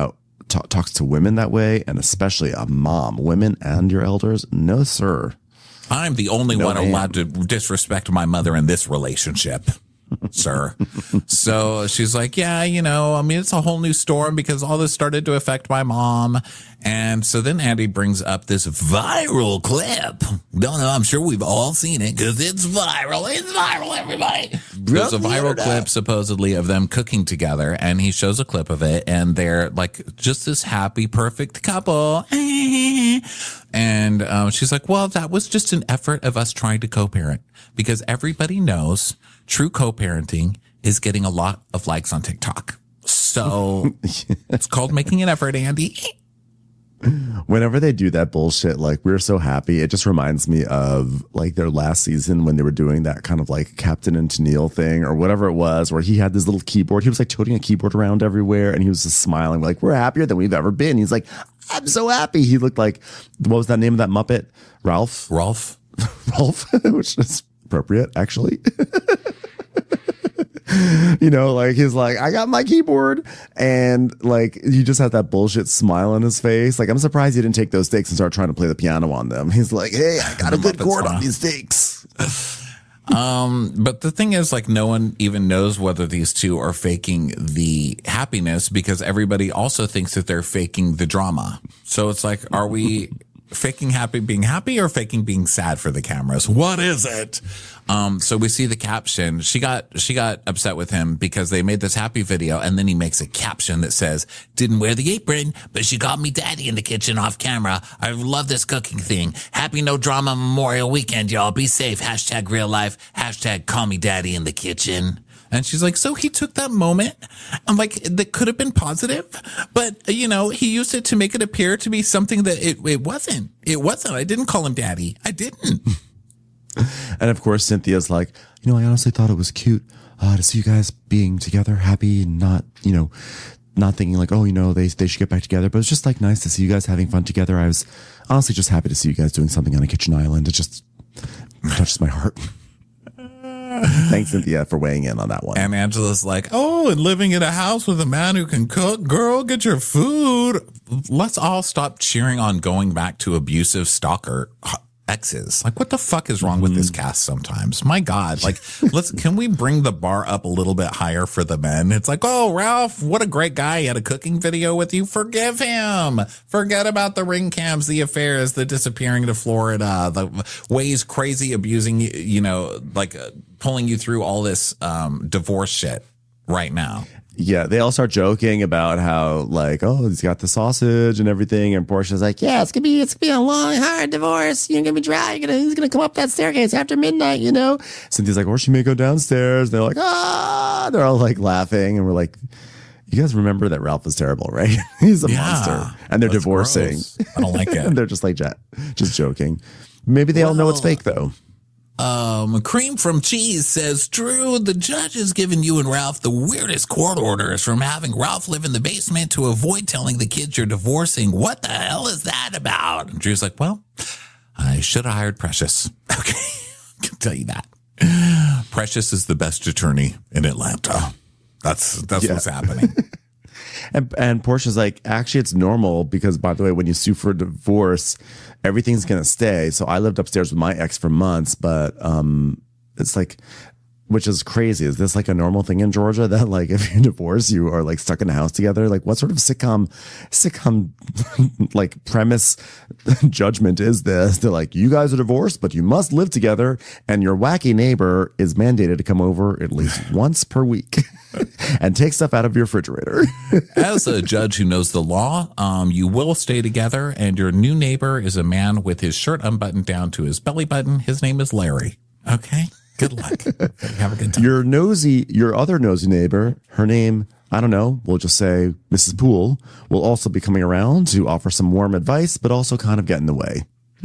to women that way, and especially a mom. Women and your elders, no sir. I'm the only one allowed to disrespect my mother in this relationship, sir. So she's like, yeah, it's a whole new storm because all this started to affect my mom. And so then Andy brings up this viral clip. Don't know, I'm sure we've all seen it because it's viral. It's viral, everybody. There's a viral clip supposedly of them cooking together, and he shows a clip of it, and they're like just this happy, perfect couple. And she's like, well, that was just an effort of us trying to co-parent, because everybody knows true co-parenting is getting a lot of likes on TikTok. So it's called making an effort, Andy. Whenever they do that bullshit, like, we're so happy, it just reminds me of like their last season when they were doing that kind of like Captain and Tennille thing or whatever it was, where he had this little keyboard. He was like toting a keyboard around everywhere and he was just smiling like, we're happier than we've ever been. He's like, I'm so happy. He looked like, what was that name of that Muppet? Ralph, which is appropriate, actually. Like, he's like, I got my keyboard, and like, he just had that bullshit smile on his face. Like, I'm surprised he didn't take those stakes and start trying to play the piano on them. He's like, hey, I got a good chord on these stakes. But the thing is, like, no one even knows whether these two are faking the happiness, because everybody also thinks that they're faking the drama. So it's like, are we faking being happy or faking being sad for the cameras? What is it? So we see the caption. She got upset with him because they made this happy video, and then he makes a caption that says, didn't wear the apron, but she got me daddy in the kitchen off camera. I love this cooking thing. Happy no drama Memorial Weekend, y'all. Be safe. # real life. # call me daddy in the kitchen. And she's like, so he took that moment. I'm like, that could have been positive, but he used it to make it appear to be something that it wasn't. It wasn't. I didn't call him daddy. I didn't. And of course, Cynthia's like, I honestly thought it was cute to see you guys being together, happy, and not thinking like, they should get back together. But it's just like nice to see you guys having fun together. I was honestly just happy to see you guys doing something on a kitchen island. It just touches my heart. Thanks, Cynthia, for weighing in on that one. And Angela's like, and living in a house with a man who can cook. Girl, get your food. Let's all stop cheering on going back to abusive stalker exes. Like, what the fuck is wrong with this cast sometimes? My God. Like, can we bring the bar up a little bit higher for the men? It's like, oh, Ralph, what a great guy. He had a cooking video with you. Forgive him. Forget about the ring cams, the affairs, the disappearing to Florida, the ways crazy abusing, pulling you through all this divorce shit right now. Yeah, they all start joking about how like, oh, he's got the sausage and everything, and Portia's like, yeah, it's gonna be a long, hard divorce. You're gonna be dry. He's gonna come up that staircase after midnight, you know. Cynthia's like, or she may go downstairs. They're like, ah, they're all like laughing, and we're like, you guys remember that Ralph is terrible, right? He's a monster, and they're divorcing. Gross. I don't like it. And they're just like just joking. Maybe they all know it's fake though. Cream from Cheese says, Drew, the judge has given you and Ralph the weirdest court orders, from having Ralph live in the basement to avoid telling the kids you're divorcing. What the hell is that about? And Drew's like, well, I should have hired Precious. Okay, I can tell you that. Precious is the best attorney in Atlanta. That's what's happening. And Portia's like, actually, it's normal because, by the way, when you sue for divorce, everything's going to stay. So I lived upstairs with my ex for months, but it's like, which is crazy. Is this like a normal thing in Georgia that like if you divorce, you are like stuck in a house together? Like what sort of sitcom like premise judgment is this? They're like, you guys are divorced, but you must live together, and your wacky neighbor is mandated to come over at least once per week and take stuff out of your refrigerator. As a judge who knows the law, you will stay together, and your new neighbor is a man with his shirt unbuttoned down to his belly button. His name is Larry. Okay. Good luck. Have a good time. Your other nosy neighbor, her name, I don't know, we'll just say Mrs. Poole, will also be coming around to offer some warm advice, but also kind of get in the way.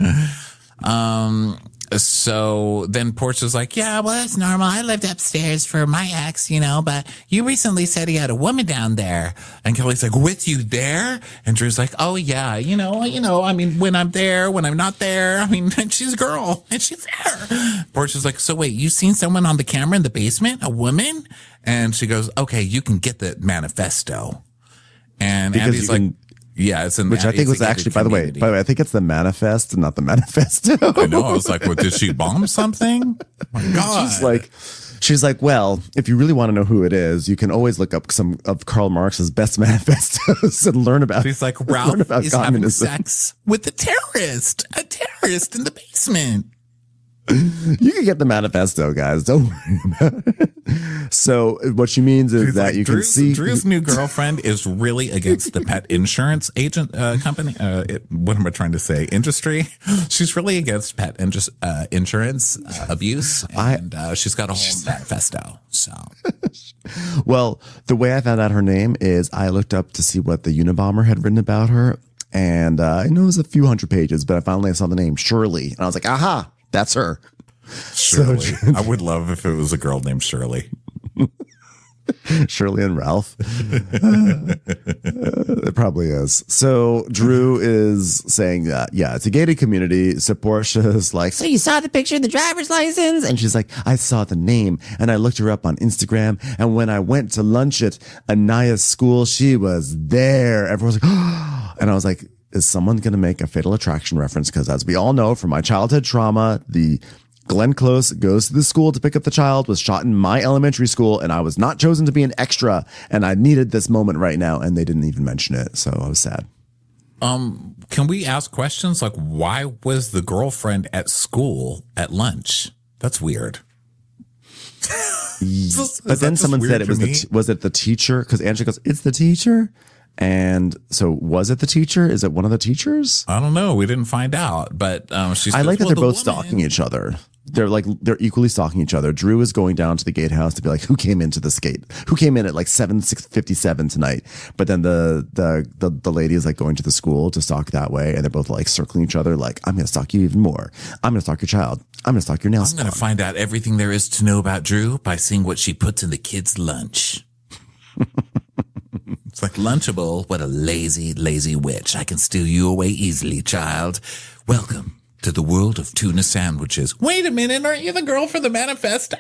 So then Portia's like, yeah, well, that's normal. I lived upstairs for my ex, but you recently said he had a woman down there. And Kelly's like, with you there? And Drew's like, oh yeah, I mean, when I'm there, when I'm not there, I mean, she's a girl and she's there. Portia's like, so wait, you seen someone on the camera in the basement, a woman? And she goes, okay, you can get the manifesto. And because Andy's like, yeah, it's in which I think was actually, by the way, I think it's the manifest and not the manifesto. I know. I was like, well, did she bomb something? Oh my God. She's like, well, if you really want to know who it is, you can always look up some of Karl Marx's best manifestos and learn about. She's like, Ralph is having sex with a terrorist in the basement. You can get the manifesto, guys. Don't worry about it. So what she means is that you can see Drew's new girlfriend is really against the pet insurance agent company. What am I trying to say? Industry. She's really against pet insurance abuse, and she's got a whole manifesto. So, well, the way I found out her name is I looked up to see what the Unabomber had written about her, and I know it was a few hundred pages, but I finally saw the name Shirley, and I was like, aha. That's her. Shirley. So, I would love if it was a girl named Shirley. Shirley and Ralph. It probably is. So Drew is saying that, yeah, it's a gated community. So Portia's like, so you saw the picture of the driver's license? And she's like, I saw the name and I looked her up on Instagram. And when I went to lunch at Anaya's school, she was there. Everyone's like, oh. And I was like, is someone going to make a Fatal Attraction reference? Because as we all know from my childhood trauma, the Glenn Close Goes to the School to Pick Up the Child was shot in my elementary school, and I was not chosen to be an extra, and I needed this moment right now, and they didn't even mention it, so I was sad. Can we ask questions like, why was the girlfriend at school at lunch? That's weird. But then someone said it was it the teacher? Because Angela goes, it's the teacher? And so was it the teacher? Is it one of the teachers? I don't know. We didn't find out, but she's. I like that they're both stalking each other. They're equally stalking each other. Drew is going down to the gatehouse to be like, who came into this gate? Who came in at like 6:57 tonight? But then the lady is like going to the school to stalk that way, and they're both like circling each other. Like, I'm going to stalk you even more. I'm going to stalk your child. I'm going to stalk your nails. I'm going to find out everything there is to know about Drew by seeing what she puts in the kids' lunch. It's like Lunchable. What a lazy, lazy witch. I can steal you away easily, child. Welcome to the world of tuna sandwiches. Wait a minute. Aren't you the girl for the manifesto?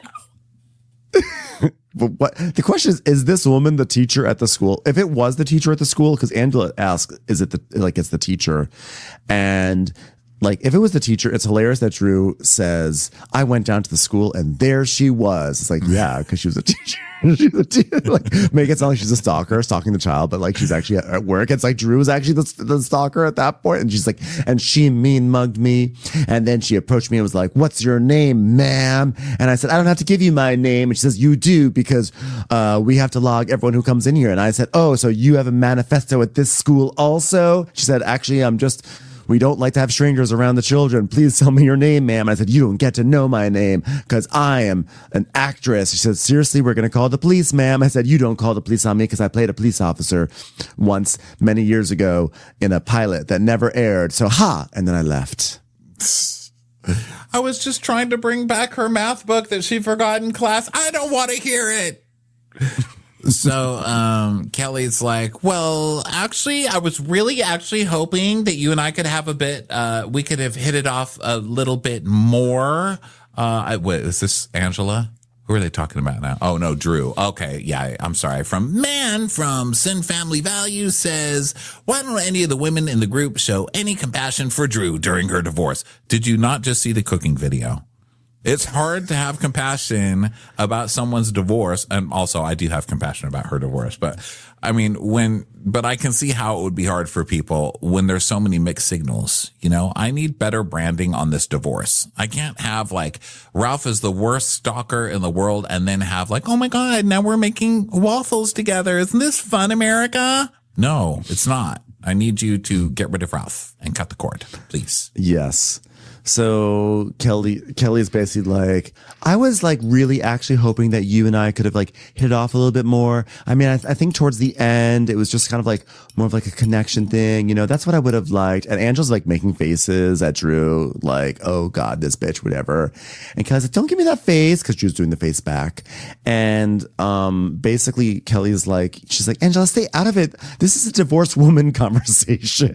But what the question is this woman the teacher at the school? If it was the teacher at the school, because Angela asked, is it it's the teacher? And like if it was the teacher, it's hilarious that Drew says, I went down to the school and there she was. It's like, yeah, because she was a teacher. She's a teacher. Like, make it sound like she's a stalker stalking the child, but like she's actually at work. It's like Drew was actually the stalker at that point. And she's like, and she mean mugged me. And then she approached me and was like, what's your name, ma'am? And I said, I don't have to give you my name. And she says, you do, because we have to log everyone who comes in here. And I said, oh, so you have a manifesto at this school also? She said, actually, we don't like to have strangers around the children. Please tell me your name, ma'am. I said, you don't get to know my name because I am an actress. She said, seriously, we're going to call the police, ma'am. I said, you don't call the police on me because I played a police officer once many years ago in a pilot that never aired. So, and then I left. I was just trying to bring back her math book that she forgot in class. I don't want to hear it. So Kelly's like, well, actually, I was really actually hoping that you and I could have a bit, we could have hit it off a little bit more. Wait, is this Angela? Who are they talking about now? Oh, no, Drew. Okay, yeah, I'm sorry. From Sin Family Values says, why don't any of the women in the group show any compassion for Drew during her divorce? Did you not just see the cooking video? It's hard to have compassion about someone's divorce. And also I do have compassion about her divorce, but I mean, but I can see how it would be hard for people when there's so many mixed signals. You know, I need better branding on this divorce. I can't have like Ralph is the worst stalker in the world and then have like, oh my God, now we're making waffles together. Isn't this fun, America? No, it's not. I need you to get rid of Ralph and cut the cord, please. Yes. So Kelly's basically like, I was like really actually hoping that you and I could have like hit it off a little bit more. I mean, I think towards the end, it was just kind of like more of like a connection thing. You know, that's what I would have liked. And Angela's like making faces at Drew, like, oh God, this bitch, whatever. And Kelly's like, don't give me that face, because Drew's doing the face back. And basically Kelly's like, she's like, Angela, stay out of it. This is a divorced woman conversation.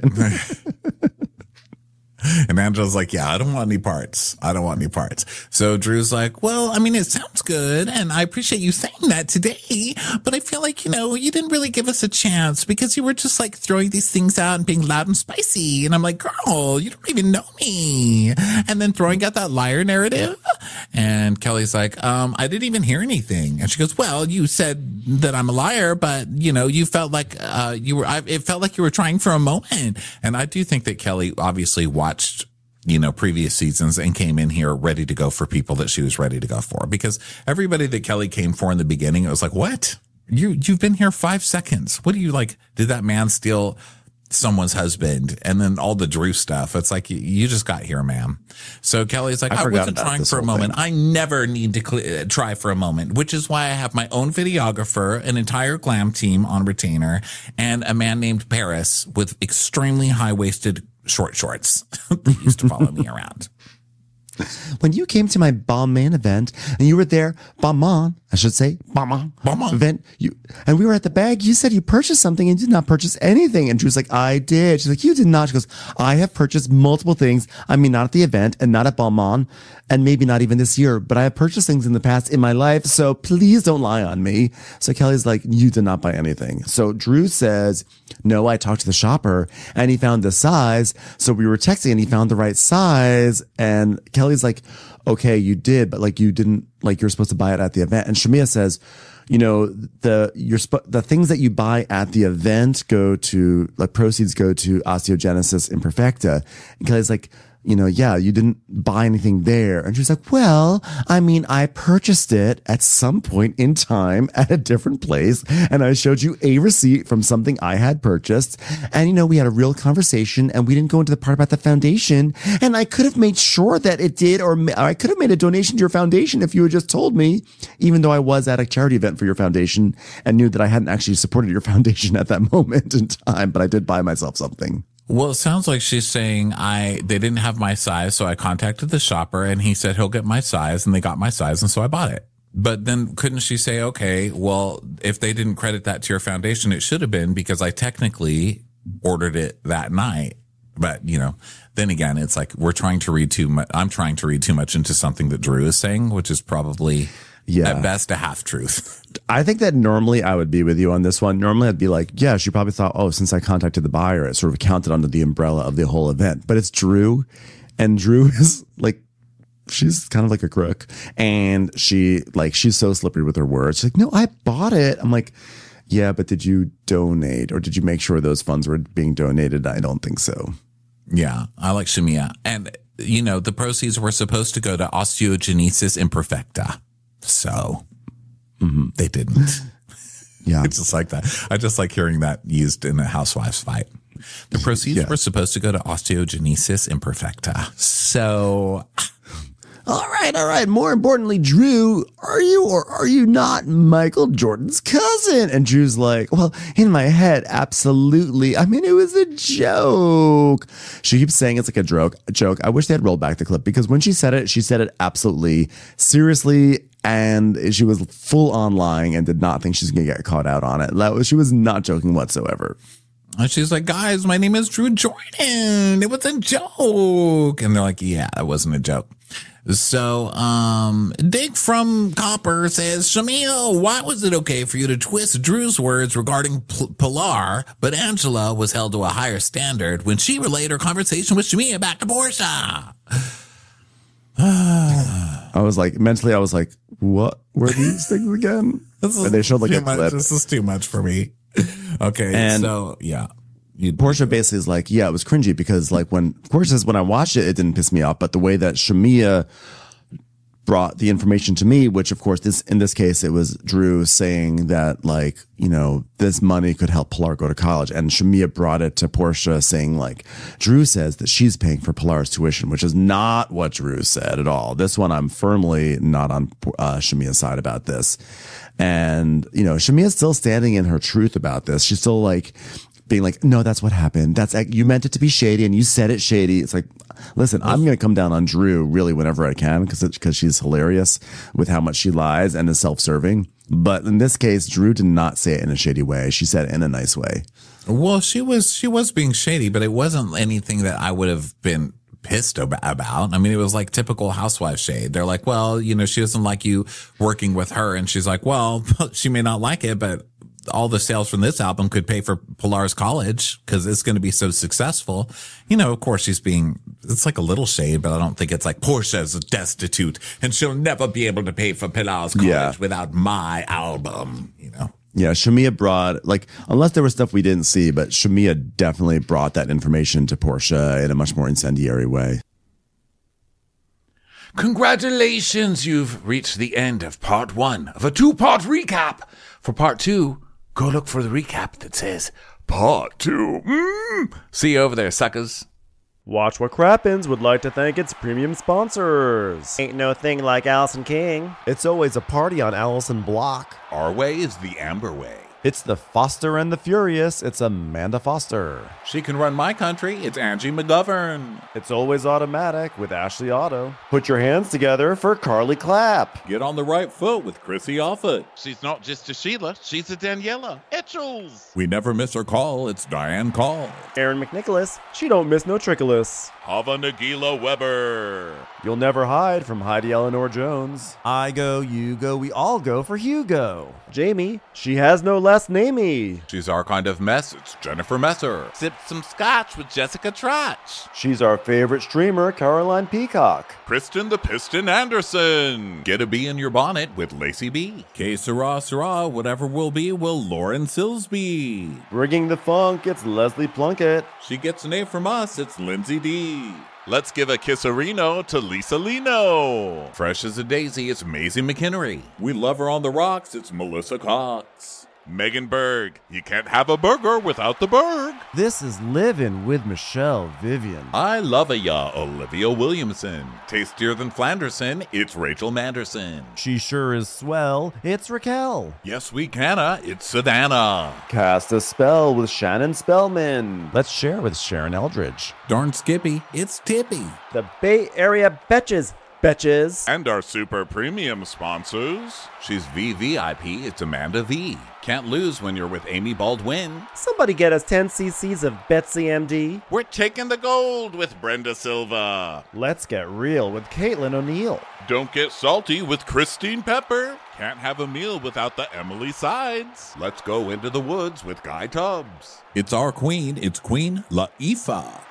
And Angela's like, yeah, I don't want any parts. So Drew's like, well, I mean, it sounds good. And I appreciate you saying that today. But I feel like, you know, you didn't really give us a chance because you were just like throwing these things out and being loud and spicy. And I'm like, girl, you don't even know me. And then throwing out that liar narrative. And Kelly's like, I didn't even hear anything. And she goes, well, you said that I'm a liar, but you know, you felt like, it felt like you were trying for a moment. And I do think that Kelly obviously watched, you know, previous seasons and came in here ready to go for people that she was ready to go for, because everybody that Kelly came for in the beginning, it was like, what? You've been here 5 seconds. What do you like? Did that man steal someone's husband? And then all the Drew stuff. It's like, you just got here, ma'am. So Kelly's like, I wasn't trying for a moment. I never need to try for a moment, which is why I have my own videographer, an entire glam team on retainer, and a man named Paris with extremely high-waisted short shorts that used to follow me around. When you came to my Balmain event and you were there, Balmain event, and we were at the bag, you said you purchased something and you did not purchase anything. And Drew's like, I did. She's like, you did not. She goes, I have purchased multiple things. I mean, not at the event and not at Balmain and maybe not even this year, but I have purchased things in the past in my life. So please don't lie on me. So Kelly's like, you did not buy anything. So Drew says, no, I talked to the shopper and he found the size. So we were texting and he found the right size. And Kelly's like, okay, you did, but like you didn't, like you're supposed to buy it at the event. And Shamia says, you know, the things that you buy at the event go to, like, proceeds go to Osteogenesis Imperfecta. And Kelly's like, you know, yeah, you didn't buy anything there. And she's like, well, I mean, I purchased it at some point in time at a different place. And I showed you a receipt from something I had purchased. And, you know, we had a real conversation and we didn't go into the part about the foundation. And I could have made sure that it did, or I could have made a donation to your foundation if you had just told me, even though I was at a charity event for your foundation and knew that I hadn't actually supported your foundation at that moment in time, but I did buy myself something. Well, it sounds like she's saying they didn't have my size, so I contacted the shopper and he said he'll get my size, and they got my size, and so I bought it. But then couldn't she say, okay, well, if they didn't credit that to your foundation, it should have been because I technically ordered it that night. But, you know, then again, it's like we're trying to read too much. I'm trying to read too much into something that Drew is saying, which is probably at best a half truth. I think that normally I would be with you on this one. Normally I'd be like, yeah, she probably thought, oh, since I counted the buyer, it sort of counted under the umbrella of the whole event. But it's Drew. And Drew is like, she's kind of like a crook. And she's so slippery with her words. She's like, no, I bought it. I'm like, yeah, but did you donate or did you make sure those funds were being donated? I don't think so. Yeah, I like Shamia. And, the proceeds were supposed to go to osteogenesis imperfecta. So they didn't. Yeah. It's just like that. I just like hearing that used in a housewives fight. The proceeds were supposed to go to osteogenesis imperfecta. So... All right. More importantly, Drew, are you or are you not Michael Jordan's cousin? And Drew's like, well, in my head, absolutely. I mean, it was a joke. She keeps saying it's like a joke. I wish they had rolled back the clip because when she said it absolutely seriously. And she was full on lying and did not think she's going to get caught out on it. She was not joking whatsoever. And she's like, guys, my name is Drew Jordan. It was a joke. And they're like, yeah, it wasn't a joke. So, Dick from Copper says, Shamia, why was it okay for you to twist Drew's words regarding Pilar, but Angela was held to a higher standard when she relayed her conversation with Shamia back to Portia? I was like, what were these things again? And they showed like a clip. This is too much for me. Okay. And so, yeah. Portia basically is like, yeah, it was cringy because like when I watched it, it didn't piss me off. But the way that Shamia brought the information to me, which of course in this case, it was Drew saying that like, this money could help Pilar go to college. And Shamia brought it to Portia saying like, Drew says that she's paying for Pilar's tuition, which is not what Drew said at all. This one, I'm firmly not on Shamia's side about this. And, Shamia's still standing in her truth about this. She's still like, being like, no, that's what happened. You meant it to be shady and you said it's shady. It's like, listen, I'm going to come down on Drew really whenever I can because she's hilarious with how much she lies and is self-serving. But in this case, Drew did not say it in a shady way. She said it in a nice way. Well, she was being shady, but it wasn't anything that I would have been pissed about. I mean, it was like typical housewife shade. They're like, well, she doesn't like you working with her. And she's like, well, she may not like it, but all the sales from this album could pay for Pilar's college because it's going to be so successful. Of course it's like a little shade, but I don't think it's like Portia's destitute and she'll never be able to pay for Pilar's college without my album, Yeah, Shamia brought, unless there was stuff we didn't see, but Shamia definitely brought that information to Portia in a much more incendiary way. Congratulations, you've reached the end of part 1 of a 2-part recap. For part 2, go look for the recap that says part 2. See you over there, suckers. Watch What Crappens would like to thank its premium sponsors. Ain't no thing like Allison King. It's always a party on Allison Block. Our way is the Amber way. It's the Foster and the Furious. It's Amanda Foster. She can run my country. It's Angie McGovern. It's always automatic with Ashley Auto. Put your hands together for Carly Clapp. Get on the right foot with Chrissy Offutt. She's not just a Sheila, she's a Daniela Etchells. We never miss her call. It's Diane Call. Aaron McNicholas. She don't miss no trickolas. Hava Nagila Weber. You'll never hide from Heidi Eleanor Jones. I go, you go, we all go for Hugo. Jamie. She has no last namey. She's our kind of mess. It's Jennifer Messer. Sip some scotch with Jessica Trotch. She's our favorite streamer, Caroline Peacock. Kristen the Piston Anderson. Get a bee in your bonnet with Lacey B. Que sera, whatever will be, will Lauren Silsby. Bringing the funk, it's Leslie Plunkett. She gets an A from us, it's Lindsay D. Let's give a kisserino to Lisa Lino. Fresh as a daisy, it's Maisie McHenry. We love her on the rocks, it's Melissa Cox. Megan Berg. You can't have a burger without the Berg. This is Livin' with Michelle Vivian. I love ya, Olivia Williamson. Tastier than Flanderson, it's Rachel Manderson. She sure is swell, it's Raquel. Yes, we canna, it's Savannah. Cast a spell with Shannon Spellman. Let's share with Sharon Eldridge. Darn Skippy, it's Tippy. The Bay Area Betches. Betches. And our super premium sponsors. She's VVIP, it's Amanda V. Can't lose when you're with Amy Baldwin. Somebody get us 10 cc's of Betsy MD. We're taking the gold with Brenda Silva. Let's get real with Caitlin O'Neill. Don't get salty with Christine Pepper. Can't have a meal without the Emily Sides. Let's go into the woods with Guy Tubbs. It's our queen, it's Queen Laifah.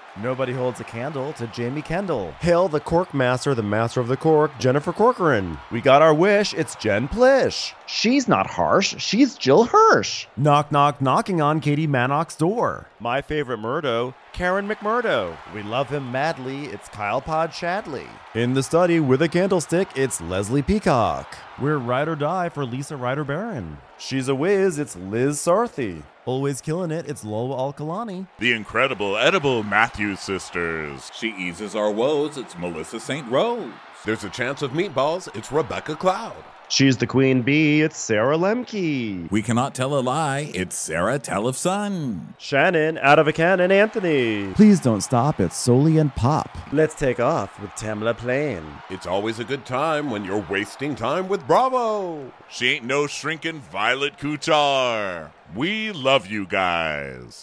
Nobody holds a candle to Jamie Kendall. Hail the Cork Master, the Master of the Cork, Jennifer Corcoran. We got our wish, it's Jen Plish. She's not harsh, she's Jill Hirsch. Knock, knock, knocking on Katie Manock's door. My favorite Murdo, Karen McMurdo. We love him madly, it's Kyle Pod Shadley. In the study with a candlestick, it's Leslie Peacock. We're Ride or Die for Lisa Ryder Barron. She's a whiz, it's Liz Sarthy. Always killing it, it's Lola Alkalani. The incredible edible Matthews sisters. She eases our woes, it's Melissa St. Rose. There's a chance of meatballs, it's Rebecca Cloud. She's the queen bee, it's Sarah Lemke. We cannot tell a lie, it's Sarah Telefson. Shannon, out of a cannon, Anthony. Please don't stop, it's Soli and Pop. Let's take off with Tamla Plain. It's always a good time when you're wasting time with Bravo. She ain't no shrinking Violet Kuchar. We love you guys.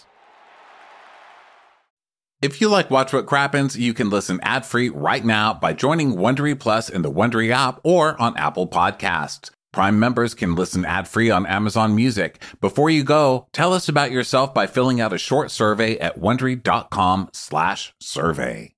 If you like Watch What Crappens, you can listen ad-free right now by joining Wondery Plus in the Wondery app or on Apple Podcasts. Prime members can listen ad-free on Amazon Music. Before you go, tell us about yourself by filling out a short survey at Wondery.com/survey.